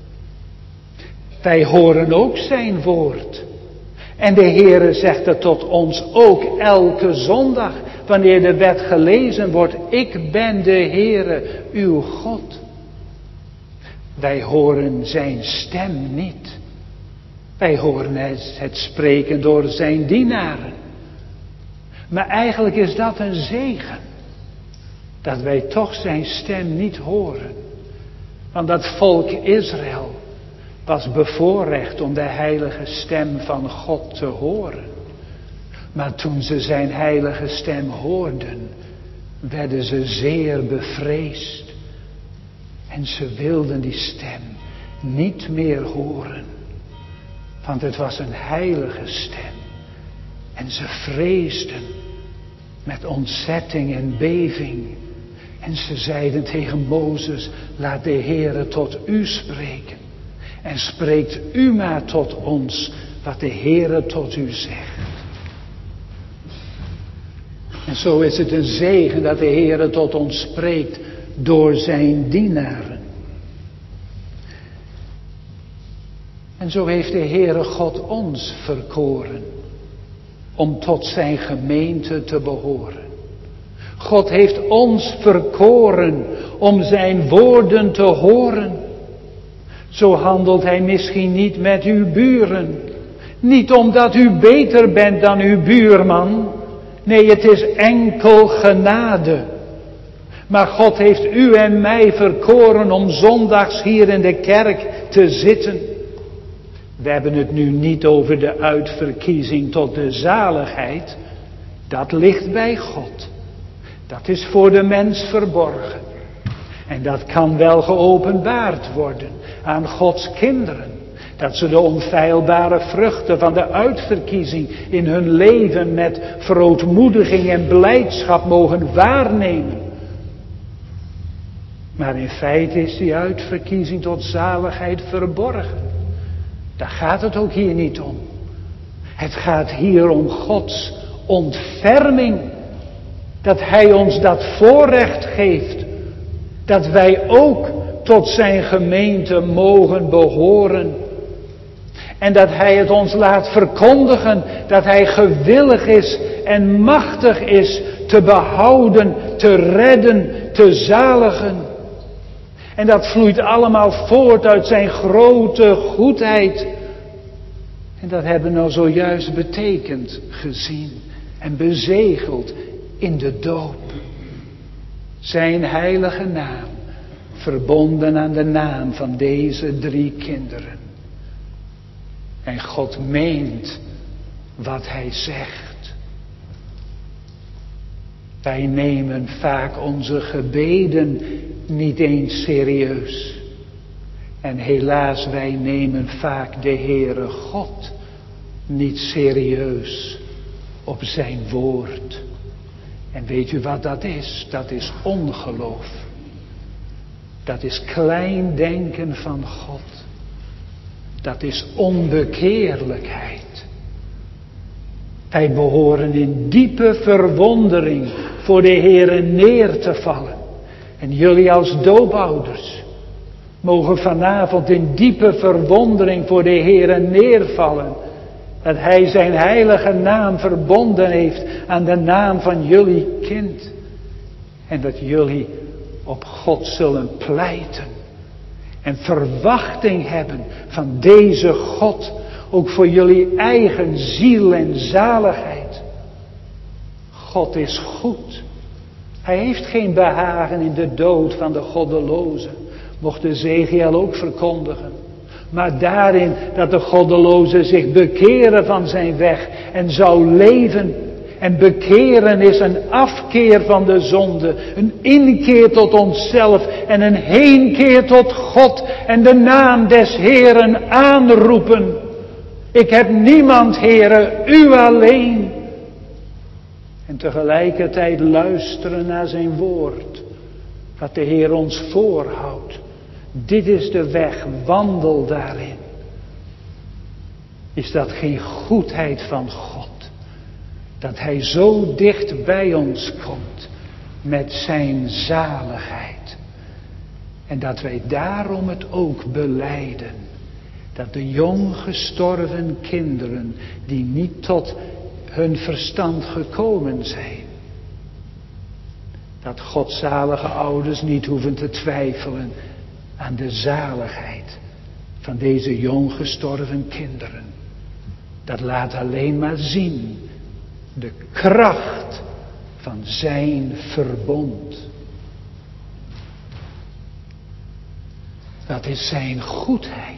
Wij horen ook zijn woord. En de Heere zegt het tot ons ook elke zondag, wanneer de wet gelezen wordt. Ik ben de Heere, uw God. Wij horen zijn stem niet. Wij horen het spreken door zijn dienaren. Maar eigenlijk is dat een zegen. Dat wij toch zijn stem niet horen. Want dat volk Israël was bevoorrecht om de heilige stem van God te horen. Maar toen ze zijn heilige stem hoorden, werden ze zeer bevreesd. En ze wilden die stem niet meer horen. Want het was een heilige stem. En ze vreesden met ontzetting en beving. En ze zeiden tegen Mozes, laat de Heere tot u spreken. En spreekt u maar tot ons wat de Heere tot u zegt. En zo is het een zegen dat de Heere tot ons spreekt door zijn dienaren. En zo heeft de Heere God ons verkoren om tot zijn gemeente te behoren. God heeft ons verkoren om zijn woorden te horen. Zo handelt hij misschien niet met uw buren. Niet omdat u beter bent dan uw buurman. Nee, het is enkel genade. Maar God heeft u en mij verkoren om zondags hier in de kerk te zitten. We hebben het nu niet over de uitverkiezing tot de zaligheid. Dat ligt bij God. Dat is voor de mens verborgen. En dat kan wel geopenbaard worden aan Gods kinderen. Dat ze de onfeilbare vruchten van de uitverkiezing in hun leven met verootmoediging en blijdschap mogen waarnemen. Maar in feite is die uitverkiezing tot zaligheid verborgen. Daar gaat het ook hier niet om. Het gaat hier om Gods ontferming. Dat Hij ons dat voorrecht geeft. Dat wij ook tot zijn gemeente mogen behoren. En dat Hij het ons laat verkondigen. Dat Hij gewillig is en machtig is te behouden, te redden, te zaligen. En dat vloeit allemaal voort uit zijn grote goedheid. En dat hebben we nou zojuist betekend gezien en bezegeld in de doop. Zijn heilige naam verbonden aan de naam van deze drie kinderen. En God meent wat hij zegt. Wij nemen vaak onze gebeden niet eens serieus. En helaas, wij nemen vaak de Heere God niet serieus op zijn woord. En weet u wat dat is? Dat is ongeloof. Dat is klein denken van God. Dat is onbekeerlijkheid. Wij behoren in diepe verwondering voor de Heere neer te vallen. En jullie als doopouders mogen vanavond in diepe verwondering voor de Heere neervallen. Dat Hij zijn heilige naam verbonden heeft aan de naam van jullie kind. En dat jullie op God zullen pleiten. En verwachting hebben van deze God. Ook voor jullie eigen ziel en zaligheid. God is goed. Hij heeft geen behagen in de dood van de goddeloze. Mocht Ezechiel ook verkondigen. Maar daarin dat de goddeloze zich bekeren van zijn weg en zou leven. En bekeren is een afkeer van de zonde. Een inkeer tot onszelf en een heenkeer tot God. En de naam des Heeren aanroepen. Ik heb niemand, Heere, u alleen. En tegelijkertijd luisteren naar zijn woord. Wat de Heer ons voorhoudt. Dit is de weg, wandel daarin. Is dat geen goedheid van God? Dat Hij zo dicht bij ons komt met zijn zaligheid. En dat wij daarom het ook belijden. Dat de jong gestorven kinderen die niet tot hun verstand gekomen zijn. Dat godzalige ouders niet hoeven te twijfelen aan de zaligheid van deze jong gestorven kinderen. Dat laat alleen maar zien de kracht van zijn verbond. Dat is zijn goedheid.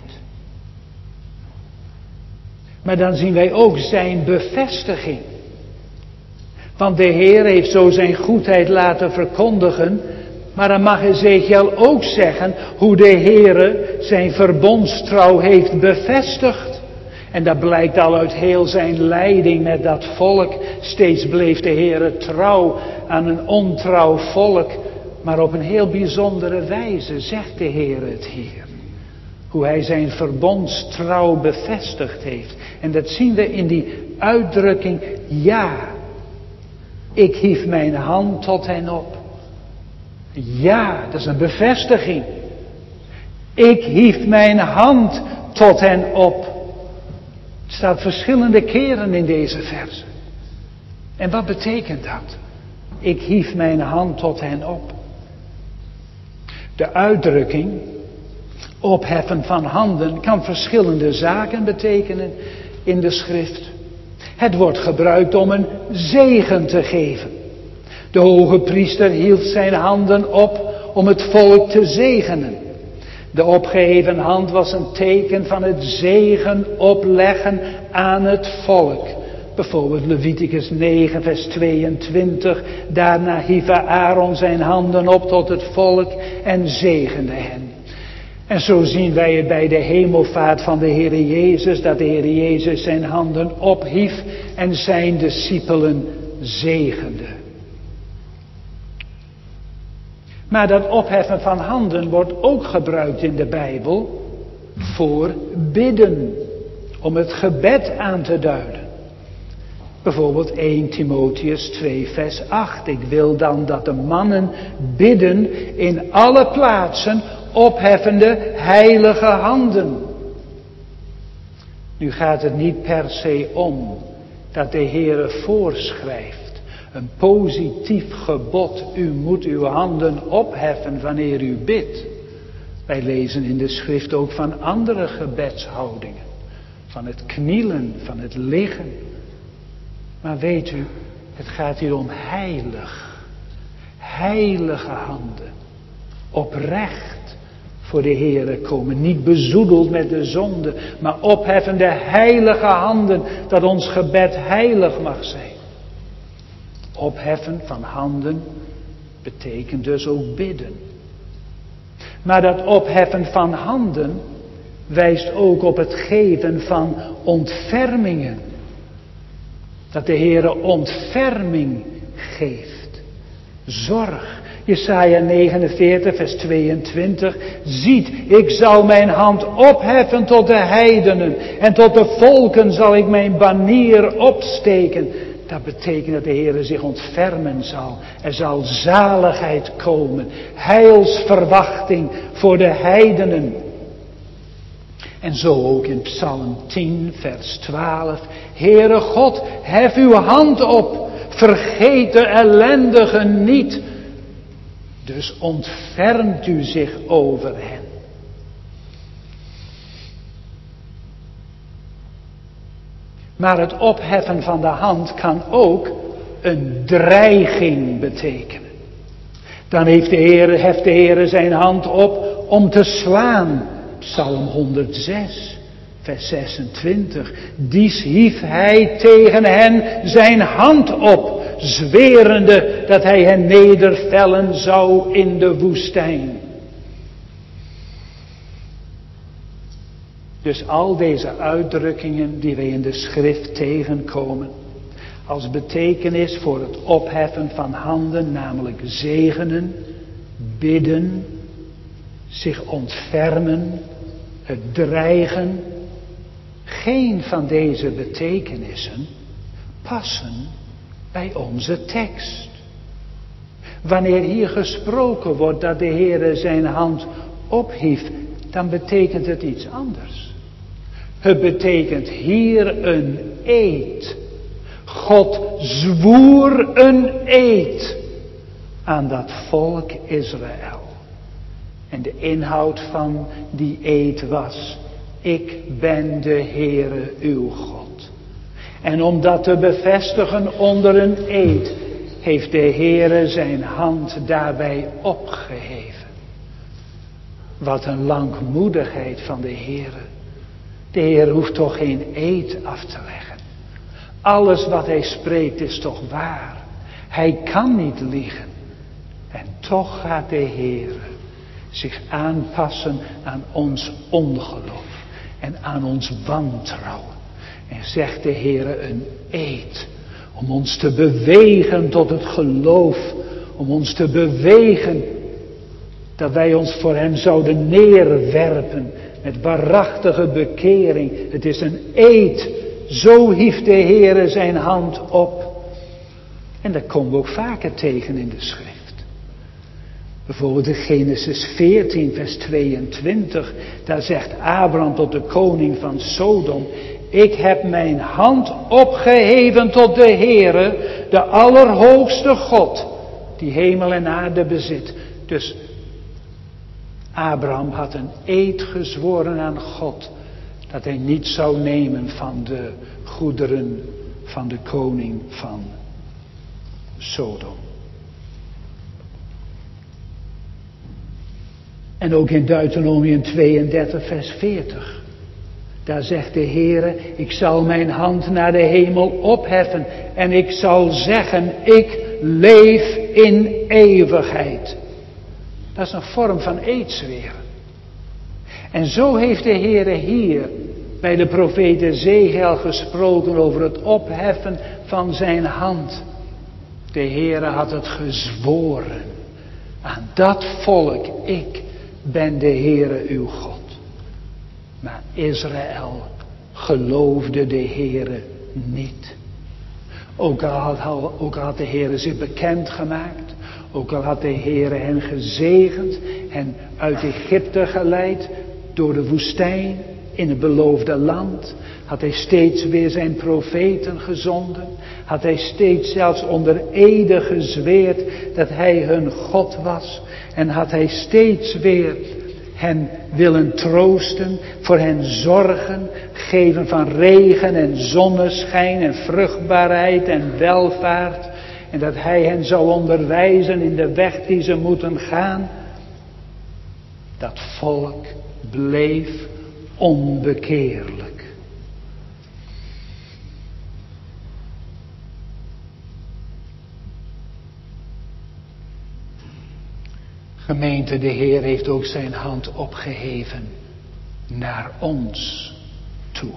Maar dan zien wij ook zijn bevestiging. Want de Heer heeft zo zijn goedheid laten verkondigen. Maar dan mag Ezechiel ook zeggen hoe de Heer zijn verbondstrouw heeft bevestigd. En dat blijkt al uit heel zijn leiding met dat volk. Steeds bleef de Heer trouw aan een ontrouw volk. Maar op een heel bijzondere wijze zegt de Heer het hier. Hoe hij zijn verbondstrouw bevestigd heeft. En dat zien we in die uitdrukking, ja, ik hief mijn hand tot hen op. Ja, dat is een bevestiging. Ik hief mijn hand tot hen op. Het staat verschillende keren in deze verse. En wat betekent dat? Ik hief mijn hand tot hen op. De uitdrukking opheffen van handen kan verschillende zaken betekenen in de schrift. Het wordt gebruikt om een zegen te geven. De hoge priester hield zijn handen op om het volk te zegenen. De opgeheven hand was een teken van het zegen opleggen aan het volk. Bijvoorbeeld Leviticus negen vers tweeëntwintig. Daarna hief Aaron zijn handen op tot het volk en zegende hen. En zo zien wij het bij de hemelvaart van de Heer Jezus. Dat de Heer Jezus zijn handen ophief en zijn discipelen zegende. Maar dat opheffen van handen wordt ook gebruikt in de Bijbel voor bidden. Om het gebed aan te duiden. Bijvoorbeeld eerste Timotheüs twee vers acht. Ik wil dan dat de mannen bidden in alle plaatsen opheffende heilige handen. Nu gaat het niet per se om dat de Heere voorschrijft. Een positief gebod. U moet uw handen opheffen wanneer u bidt. Wij lezen in de schrift ook van andere gebedshoudingen. Van het knielen, van het liggen. Maar weet u, Het gaat hier om heilig. Heilige handen. Oprecht voor de Heere komen. Niet bezoedeld met de zonde, maar opheffende heilige handen, dat ons gebed heilig mag zijn. Opheffen van handen betekent dus ook bidden. Maar dat opheffen van handen wijst ook op het geven van ontfermingen. Dat de Heere ontferming geeft. Zorg. Jesaja negenenveertig vers tweeëntwintig. Ziet, ik zal mijn hand opheffen tot de heidenen. En tot de volken zal ik mijn banier opsteken. Dat betekent dat de Heere zich ontfermen zal. Er zal zaligheid komen. Heilsverwachting voor de heidenen. En zo ook in Psalm tien vers twaalf. Heere God, hef uw hand op. Vergeet de ellendigen niet. Dus ontfermt u zich over hen. Maar het opheffen van de hand kan ook een dreiging betekenen. Dan heeft de Heere, heft de Heere zijn hand op om te slaan. Psalm honderdzes, vers zesentwintig. Dies hief hij tegen hen zijn hand op, zwerende dat hij hen nedervellen zou in de woestijn. Dus al deze uitdrukkingen die wij in de schrift tegenkomen, als betekenis voor het opheffen van handen, namelijk zegenen, bidden, zich ontfermen, het dreigen. Geen van deze betekenissen passen bij onze tekst. Wanneer hier gesproken wordt dat de Heere zijn hand ophief, dan betekent het iets anders. Het betekent hier een eed. God zwoer een eed aan dat volk Israël. En de inhoud van die eed was: ik ben de Heere uw God. En om dat te bevestigen onder een eed, heeft de Heere zijn hand daarbij opgeheven. Wat een langmoedigheid van de Heere. De Heer hoeft toch geen eed af te leggen. Alles wat hij spreekt is toch waar. Hij kan niet liegen. En toch gaat de Heer zich aanpassen aan ons ongeloof en aan ons wantrouwen. En zegt de Heer een eed om ons te bewegen tot het geloof, om ons te bewegen dat wij ons voor hem zouden neerwerpen met waarachtige bekering. Het is een eed, zo hief de Heer zijn hand op. En dat komen we ook vaker tegen in de schrift. Bijvoorbeeld in Genesis veertien vers tweeëntwintig. Daar zegt Abraham tot de koning van Sodom: ik heb mijn hand opgeheven tot de Heere, de allerhoogste God, die hemel en aarde bezit. Dus Abraham had een eed gezworen aan God, dat hij niet zou nemen van de goederen van de koning van Sodom. En ook in Deuteronomium tweeëndertig vers veertig. Daar zegt de Heere: ik zal mijn hand naar de hemel opheffen en ik zal zeggen: ik leef in eeuwigheid. Dat is een vorm van eedzweren. En zo heeft de Heere hier bij de profeet Ezechiel gesproken over het opheffen van zijn hand. De Heere had het gezworen aan dat volk: ik ben de Heere uw God. Maar Israël geloofde de Heere niet. Ook al had, ook al had de Heere zich bekendgemaakt. Ook al had de Heere hen gezegend. Hen uit Egypte geleid. Door de woestijn. In het beloofde land. Had hij steeds weer zijn profeten gezonden. Had hij steeds zelfs onder ede gezweerd dat hij hun God was. En had hij steeds weer hen willen troosten, voor hen zorgen, geven van regen en zonneschijn en vruchtbaarheid en welvaart. en dat hij hen zou onderwijzen in de weg die ze moeten gaan. Dat volk bleef onbekeerlijk. Gemeente, de Heer heeft ook zijn hand opgeheven naar ons toe.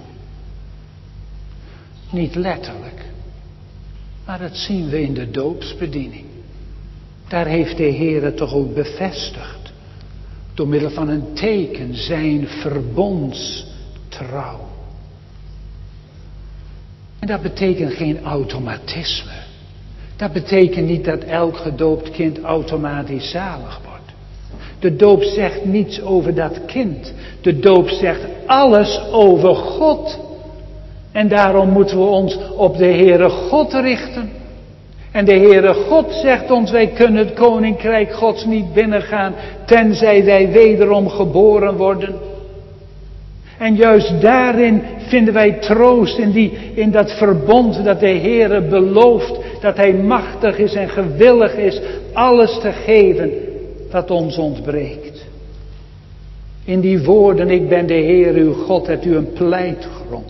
Niet letterlijk, maar dat zien we in de doopsbediening. Daar heeft de Heer het toch ook bevestigd. Door middel van een teken zijn verbondstrouw. En dat betekent geen automatisme. Dat betekent niet dat elk gedoopt kind automatisch zalig wordt. De doop zegt niets over dat kind. De doop zegt alles over God. En daarom moeten we ons op de Heere God richten. En de Heere God zegt ons, wij kunnen het koninkrijk Gods niet binnengaan, tenzij wij wederom geboren worden. En juist daarin vinden wij troost in, die, in dat verbond dat de Heere belooft, dat Hij machtig is en gewillig is alles te geven dat ons ontbreekt. In die woorden, ik ben de Heer uw God, hebt u een pleitgrond.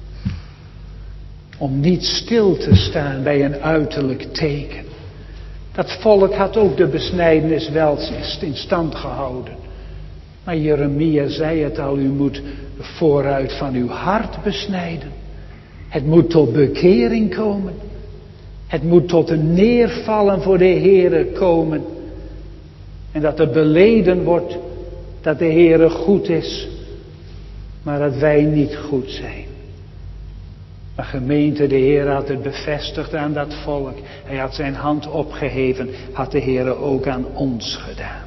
Om niet stil te staan bij een uiterlijk teken. Dat volk had ook de besnijdenis wel in stand gehouden. Maar Jeremia zei het al, u moet vooruit van uw hart besnijden. Het moet tot bekering komen. Het moet tot een neervallen voor de Heere komen. En dat er beleden wordt dat de Heere goed is, maar dat wij niet goed zijn. Maar gemeente, de Heer had het bevestigd aan dat volk. Hij had zijn hand opgeheven, had de Heer ook aan ons gedaan.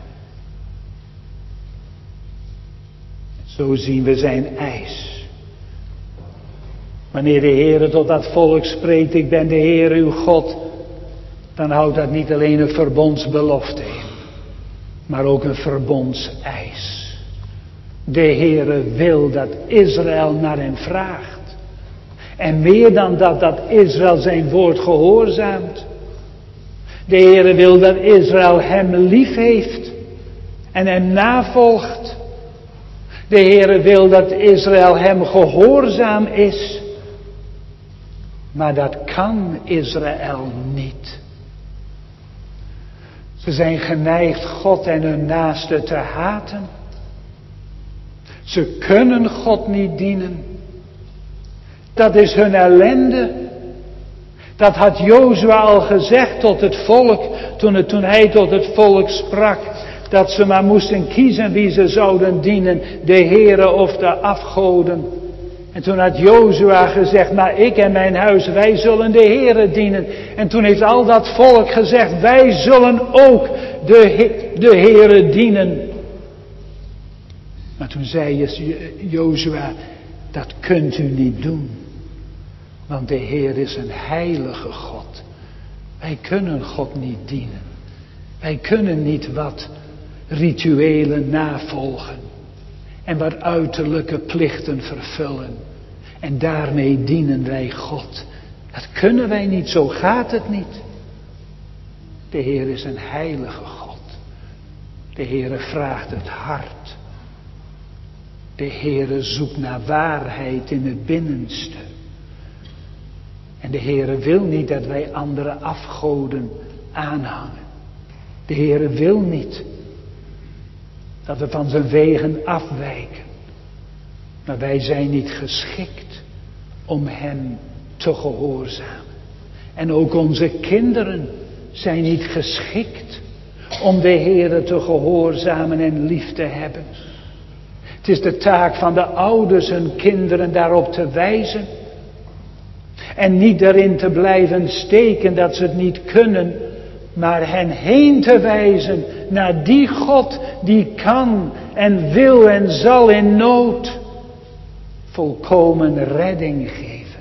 Zo zien we zijn eis. Wanneer de Heer tot dat volk spreekt, ik ben de Heer uw God, dan houdt dat niet alleen een verbondsbelofte in, maar ook een verbondseis. De Heer wil dat Israël naar hem vraagt. En meer dan dat, dat Israël zijn woord gehoorzaamt. De Heere wil dat Israël hem lief heeft en hem navolgt. De Heere wil dat Israël hem gehoorzaam is. Maar dat kan Israël niet. Ze zijn geneigd God en hun naaste te haten. Ze kunnen God niet dienen. Dat is hun ellende. Dat had Jozua al gezegd tot het volk, toen, het, toen hij tot het volk sprak, dat ze maar moesten kiezen wie ze zouden dienen, de Heere of de afgoden. En toen had Jozua gezegd, maar ik en mijn huis, wij zullen de Heere dienen. En toen heeft al dat volk gezegd, wij zullen ook de, de Heere dienen. Maar toen zei Jozua, dat kunt u niet doen. Want de Heer is een heilige God. Wij kunnen God niet dienen. Wij kunnen niet wat rituelen navolgen. En wat uiterlijke plichten vervullen. En daarmee dienen wij God. Dat kunnen wij niet, zo gaat het niet. De Heer is een heilige God. De Heer vraagt het hart. De Heer zoekt naar waarheid in het binnenste. En de Heere wil niet dat wij andere afgoden aanhangen. De Heere wil niet dat we van zijn wegen afwijken. Maar wij zijn niet geschikt om hem te gehoorzamen. En ook onze kinderen zijn niet geschikt om de Heere te gehoorzamen en lief te hebben. Het is de taak van de ouders hun kinderen daarop te wijzen. En niet erin te blijven steken dat ze het niet kunnen, maar hen heen te wijzen naar die God die kan en wil en zal in nood volkomen redding geven.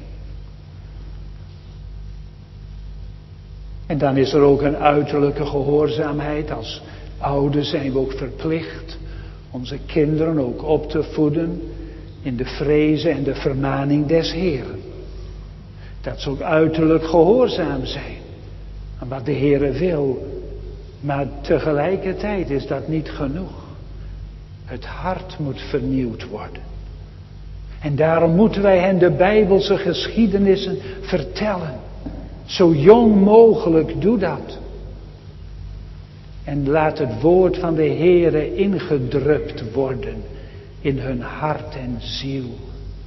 En dan is er ook een uiterlijke gehoorzaamheid. Als ouders zijn we ook verplicht onze kinderen ook op te voeden in de vrezen en de vermaning des Heeren. Dat ze ook uiterlijk gehoorzaam zijn. aan wat de Heere wil. Maar tegelijkertijd is dat niet genoeg. Het hart moet vernieuwd worden. En daarom moeten wij hen de Bijbelse geschiedenissen vertellen. Zo jong mogelijk, doe dat. En laat het woord van de Heere ingedrupt worden in hun hart en ziel.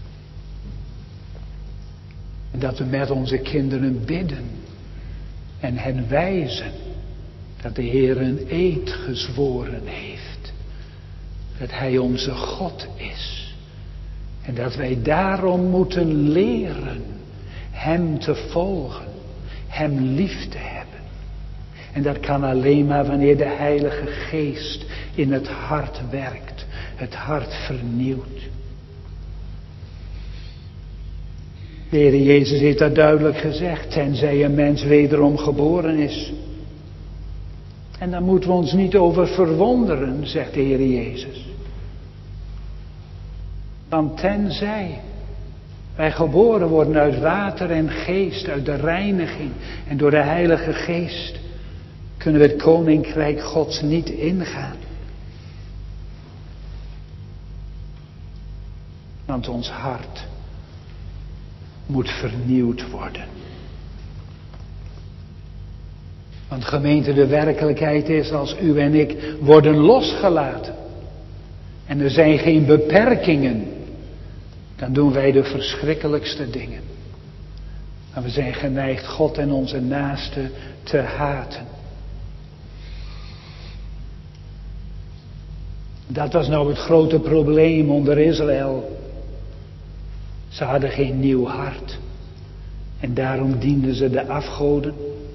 En dat we met onze kinderen bidden en hen wijzen dat de Heer een eed gezworen heeft. Dat Hij onze God is. En dat wij daarom moeten leren Hem te volgen, Hem lief te hebben. En dat kan alleen maar wanneer de Heilige Geest in het hart werkt, het hart vernieuwt. De Heer Jezus heeft dat duidelijk gezegd, tenzij een mens wederom geboren is. En daar moeten we ons niet over verwonderen, zegt de Heer Jezus. Want tenzij wij geboren worden uit water en geest, uit de reiniging en door de Heilige Geest, kunnen we het Koninkrijk Gods niet ingaan. Want ons hart moet vernieuwd worden. Want gemeente, de werkelijkheid is, als u en ik worden losgelaten en er zijn geen beperkingen, dan doen wij de verschrikkelijkste dingen. En we zijn geneigd God en onze naasten te haten. Dat was nou het grote probleem onder Israël. Ze hadden geen nieuw hart. En daarom dienden ze de afgoden.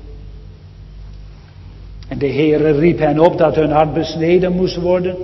En de Heere riep hen op dat hun hart besneden moest worden.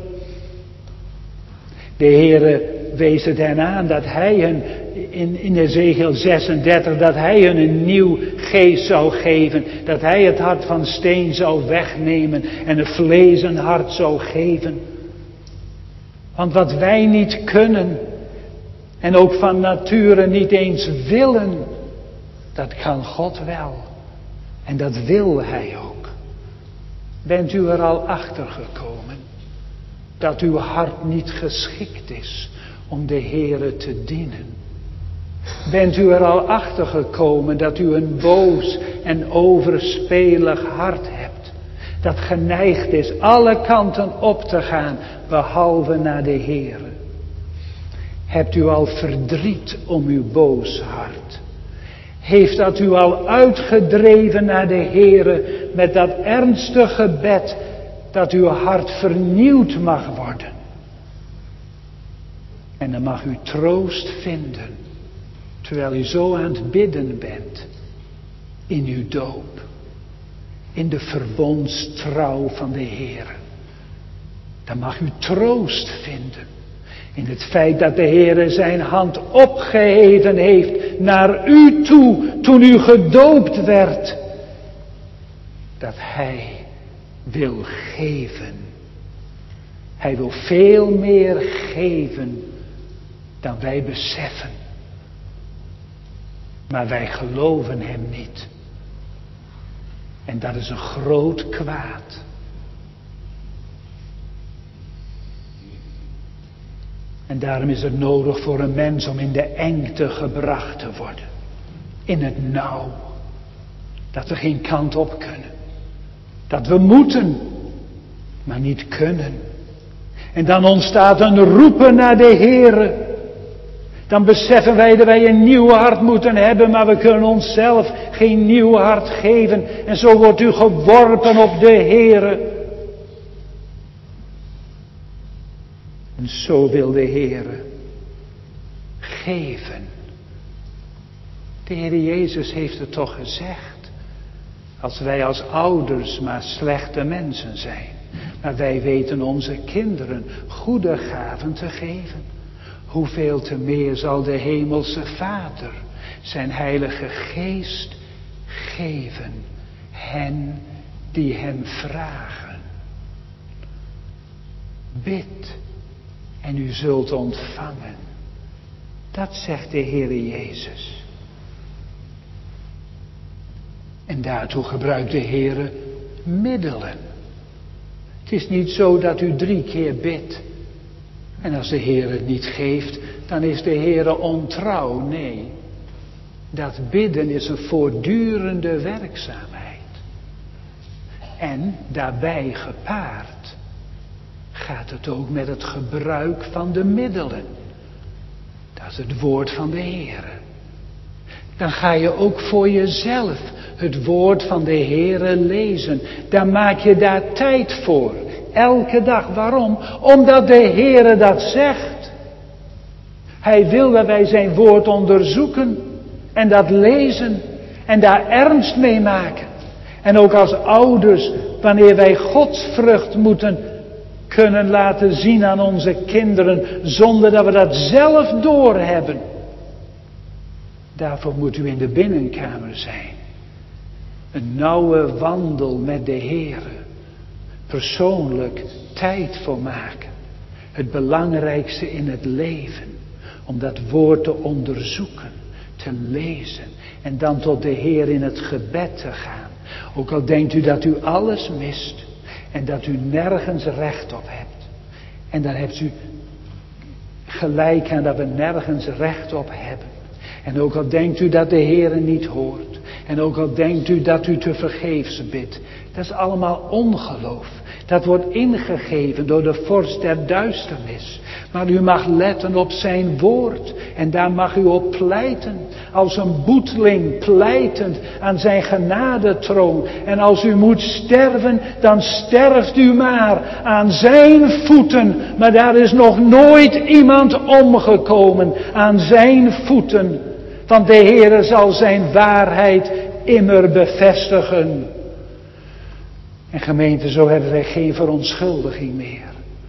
De Heere wees het hen aan dat Hij hen, in, in Ezekiel zesendertig, dat Hij hun een nieuw geest zou geven. Dat Hij het hart van steen zou wegnemen en een vlezen hart zou geven. Want wat wij niet kunnen en ook van nature niet eens willen, dat kan God wel. En dat wil Hij ook. Bent u er al achter gekomen dat uw hart niet geschikt is om de Heere te dienen? Bent u er al achter gekomen dat u een boos en overspelig hart hebt, dat geneigd is alle kanten op te gaan behalve naar de Heere? Hebt u al verdriet om uw boos hart? Heeft dat u al uitgedreven naar de Heere met dat ernstige gebed dat uw hart vernieuwd mag worden? En dan mag u troost vinden, terwijl u zo aan het bidden bent, in uw doop, in de verbondstrouw van de Heere. Dan mag u troost vinden in het feit dat de Heere zijn hand opgeheven heeft naar u toe toen u gedoopt werd. Dat Hij wil geven. Hij wil veel meer geven dan wij beseffen. Maar wij geloven Hem niet. En dat is een groot kwaad. En daarom is het nodig voor een mens om in de engte gebracht te worden. In het nauw. Dat we geen kant op kunnen. Dat we moeten, maar niet kunnen. En dan ontstaat een roepen naar de Heere. Dan beseffen wij dat wij een nieuw hart moeten hebben, maar we kunnen onszelf geen nieuw hart geven. En zo wordt u geworpen op de Heere. En zo wil de Heere geven. De Heere Jezus heeft het toch gezegd. Als wij als ouders maar slechte mensen zijn, maar wij weten onze kinderen goede gaven te geven, hoeveel te meer zal de Hemelse Vader zijn Heilige Geest geven hen die Hem vragen. Bid en u zult ontvangen. Dat zegt de Heere Jezus. En En daartoe gebruikt de Heere middelen. Het is niet zo dat u drie keer bidt. En als de Heer het niet geeft, dan is de Heer ontrouw. Nee, dat bidden is een voortdurende werkzaamheid. En daarbij gepaard gaat het ook met het gebruik van de middelen. Dat is het woord van de Heer. Dan ga je ook voor jezelf het woord van de Heer lezen. Dan maak je daar tijd voor. Elke dag. Waarom? Omdat de Heer dat zegt. Hij wil dat wij zijn woord onderzoeken. En dat lezen. En daar ernst mee maken. En ook als ouders, wanneer wij Gods vrucht moeten kunnen laten zien aan onze kinderen. Zonder dat we dat zelf doorhebben. Daarvoor moet u in de binnenkamer zijn. Een nauwe wandel met de Heere. Persoonlijk tijd voor maken. Het belangrijkste in het leven. Om dat woord te onderzoeken. Te lezen. En dan tot de Heer in het gebed te gaan. Ook al denkt u dat u alles mist. En dat u nergens recht op hebt. En dan hebt u gelijk aan dat we nergens recht op hebben. En ook al denkt u dat de Heer niet hoort. En ook al denkt u dat u te vergeefs bidt. Dat is allemaal ongeloof. Dat wordt ingegeven door de vorst der duisternis. Maar u mag letten op zijn woord. En daar mag u op pleiten. Als een boeteling pleitend aan zijn genadetroon. En als u moet sterven, dan sterft u maar aan zijn voeten. Maar daar is nog nooit iemand omgekomen aan zijn voeten. Want de Heere zal zijn waarheid immer bevestigen. En gemeente, zo hebben wij geen verontschuldiging meer.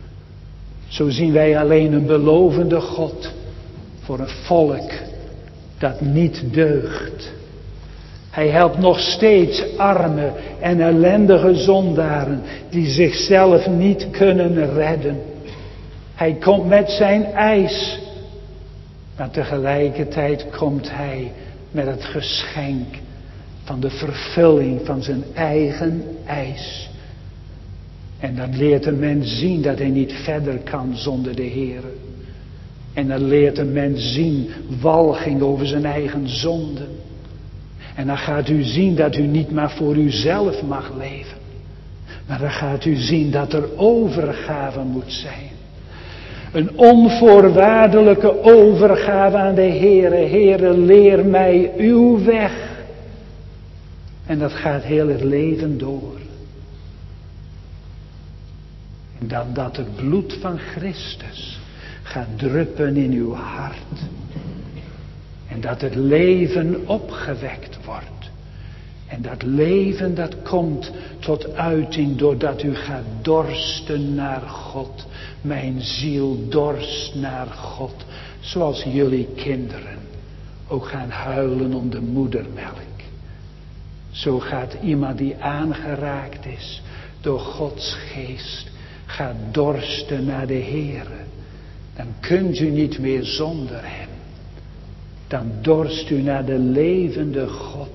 Zo zien wij alleen een belovende God voor een volk dat niet deugt. Hij helpt nog steeds arme en ellendige zondaren die zichzelf niet kunnen redden. Hij komt met zijn eis. Maar tegelijkertijd komt hij met het geschenk van de vervulling van zijn eigen eis. En dan leert een mens zien dat hij niet verder kan zonder de Heer. En dan leert een mens zien walging over zijn eigen zonden. En dan gaat u zien dat u niet maar voor uzelf mag leven. Maar dan gaat u zien dat er overgave moet zijn. Een onvoorwaardelijke overgave aan de Heere. Heere, leer mij uw weg. En dat gaat heel het leven door. En dan dat het bloed van Christus gaat druppen in uw hart. En dat het leven opgewekt wordt. En dat leven dat komt tot uiting doordat u gaat dorsten naar God. Mijn ziel dorst naar God. Zoals jullie kinderen ook gaan huilen om de moedermelk. Zo gaat iemand die aangeraakt is door Gods geest. Gaat dorsten naar de Heere. Dan kunt u niet meer zonder hem. Dan dorst u naar de levende God.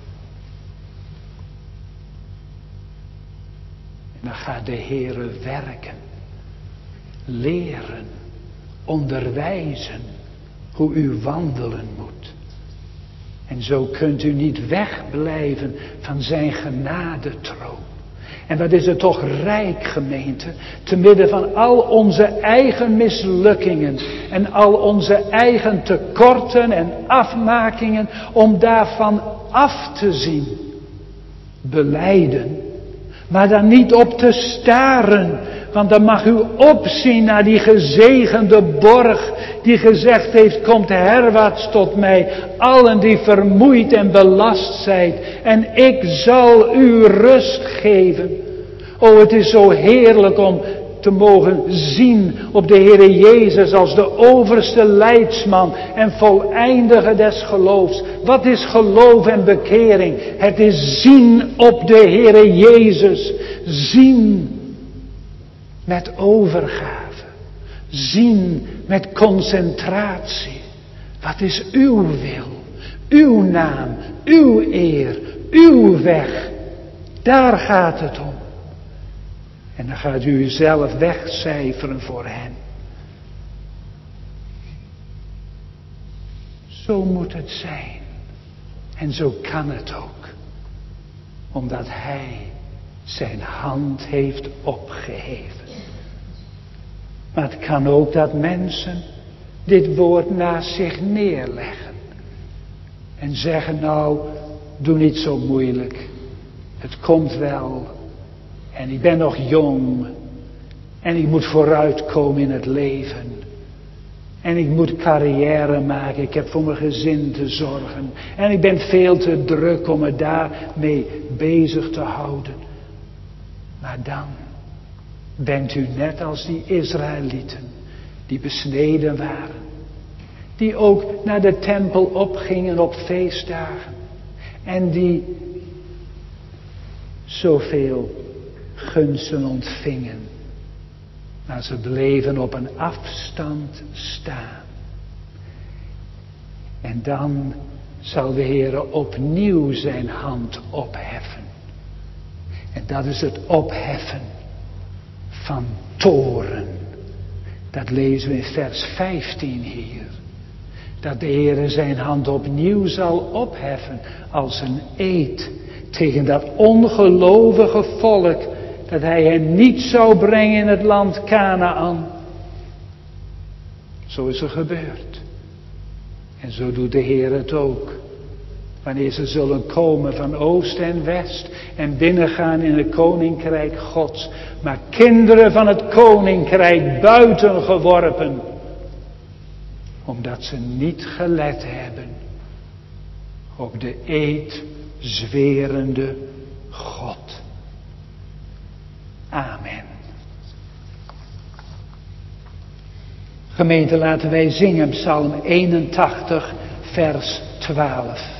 En dan gaat de Heere werken. Leren. Onderwijzen. Hoe u wandelen moet. En zo kunt u niet wegblijven van zijn genadetroon. En wat is het toch rijk, gemeente, te midden van al onze eigen mislukkingen en al onze eigen tekorten en afmakingen, om daarvan af te zien. Belijden, maar dan niet op te staren, want dan mag u opzien naar die gezegende borg die gezegd heeft, komt herwaarts tot mij, allen die vermoeid en belast zijt, en ik zal u rust geven. O, het is zo heerlijk om te mogen zien op de Heere Jezus als de overste leidsman en voleindiger des geloofs. Wat is geloof en bekering? Het is zien op de Heere Jezus. Zien met overgave. Zien met concentratie. Wat is uw wil? Uw naam, uw eer, Uw weg, daar gaat het om. En dan gaat u uzelf wegcijferen voor hen. Zo moet het zijn. En zo kan het ook. Omdat Hij zijn hand heeft opgeheven. Maar het kan ook dat mensen dit woord naast zich neerleggen. En zeggen, nou, doe niet zo moeilijk. Het komt wel. En ik ben nog jong. En ik moet vooruitkomen in het leven. En ik moet carrière maken. Ik heb voor mijn gezin te zorgen. En ik ben veel te druk om me daarmee bezig te houden. Maar dan bent u net als die Israëlieten. Die besneden waren. Die ook naar de tempel opgingen op feestdagen. En die zoveel gunsten ontvingen. Maar ze bleven op een afstand staan. En dan zal de Heere opnieuw zijn hand opheffen. En dat is het opheffen van toren. Dat lezen we in vers vijftien hier. Dat de Heere zijn hand opnieuw zal opheffen als een eed tegen dat ongelovige volk, dat hij hen niet zou brengen in het land Kanaan. Zo is er gebeurd. En zo doet de Heer het ook. Wanneer ze zullen komen van oost en west en binnengaan in het koninkrijk Gods. Maar kinderen van het koninkrijk buiten geworpen. Omdat ze niet gelet hebben op de eed zwerende God. Amen. Gemeente, laten wij zingen Psalm eenentachtig, vers twaalf.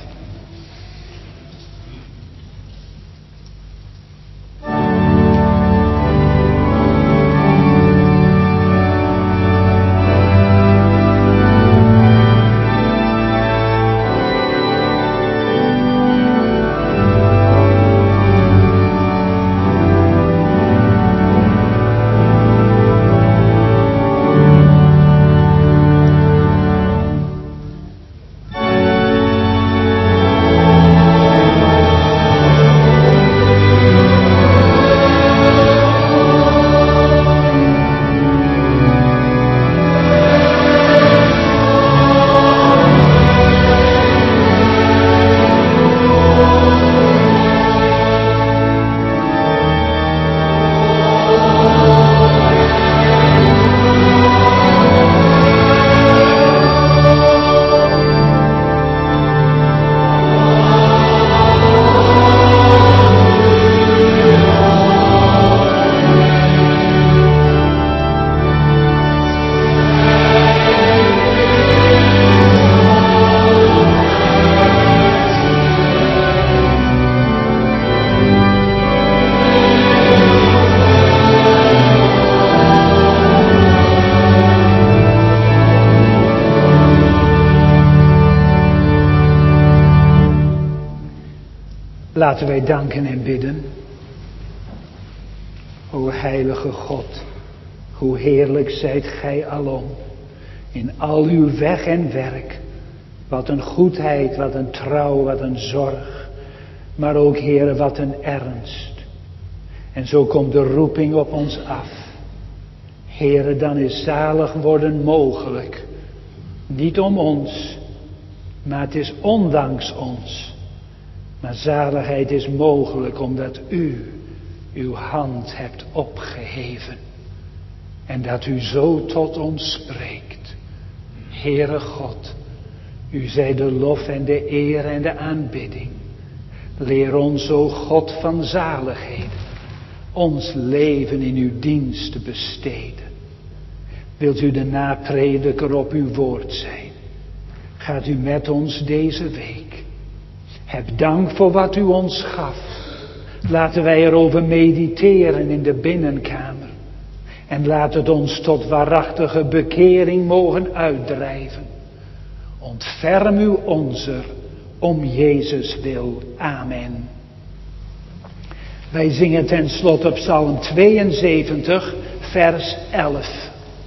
Laten wij danken en bidden. O heilige God, hoe heerlijk zijt gij alom. In al uw weg en werk. Wat een goedheid, wat een trouw, wat een zorg. Maar ook, Heere, wat een ernst. En zo komt de roeping op ons af. Heere, dan is zalig worden mogelijk. Niet om ons, maar het is ondanks ons. Maar zaligheid is mogelijk omdat u uw hand hebt opgeheven. En dat u zo tot ons spreekt. Heere God, u zij de lof en de eer en de aanbidding. Leer ons, o God van zaligheden, ons leven in uw dienst te besteden. Wilt u de naprediker op uw woord zijn? Gaat u met ons deze week. Heb dank voor wat u ons gaf. Laten wij erover mediteren in de binnenkamer. En laat het ons tot waarachtige bekering mogen uitdrijven. Ontferm uw onzer om Jezus wil. Amen. Wij zingen ten slotte Psalm tweeënzeventig, vers elf.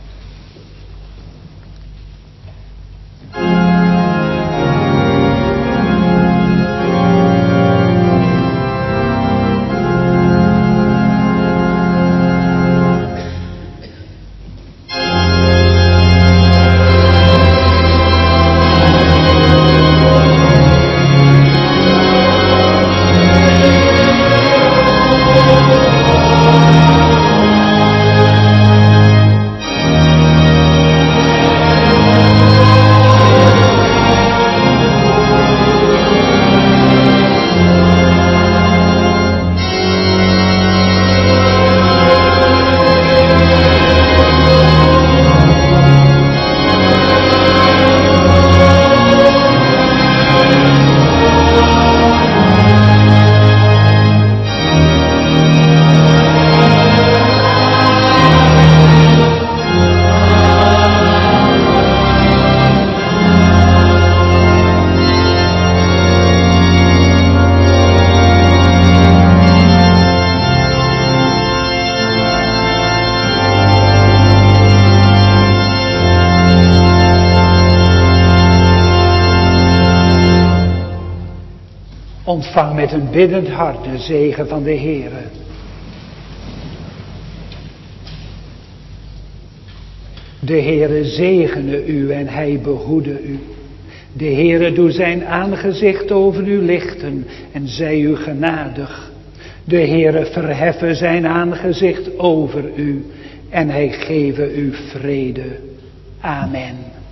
Ontvang met een biddend hart de zegen van de Heere. De Heere zegene u en hij behoede u. De Heere doe zijn aangezicht over u lichten en zij u genadig. De Heere verheffe zijn aangezicht over u en hij geve u vrede. Amen.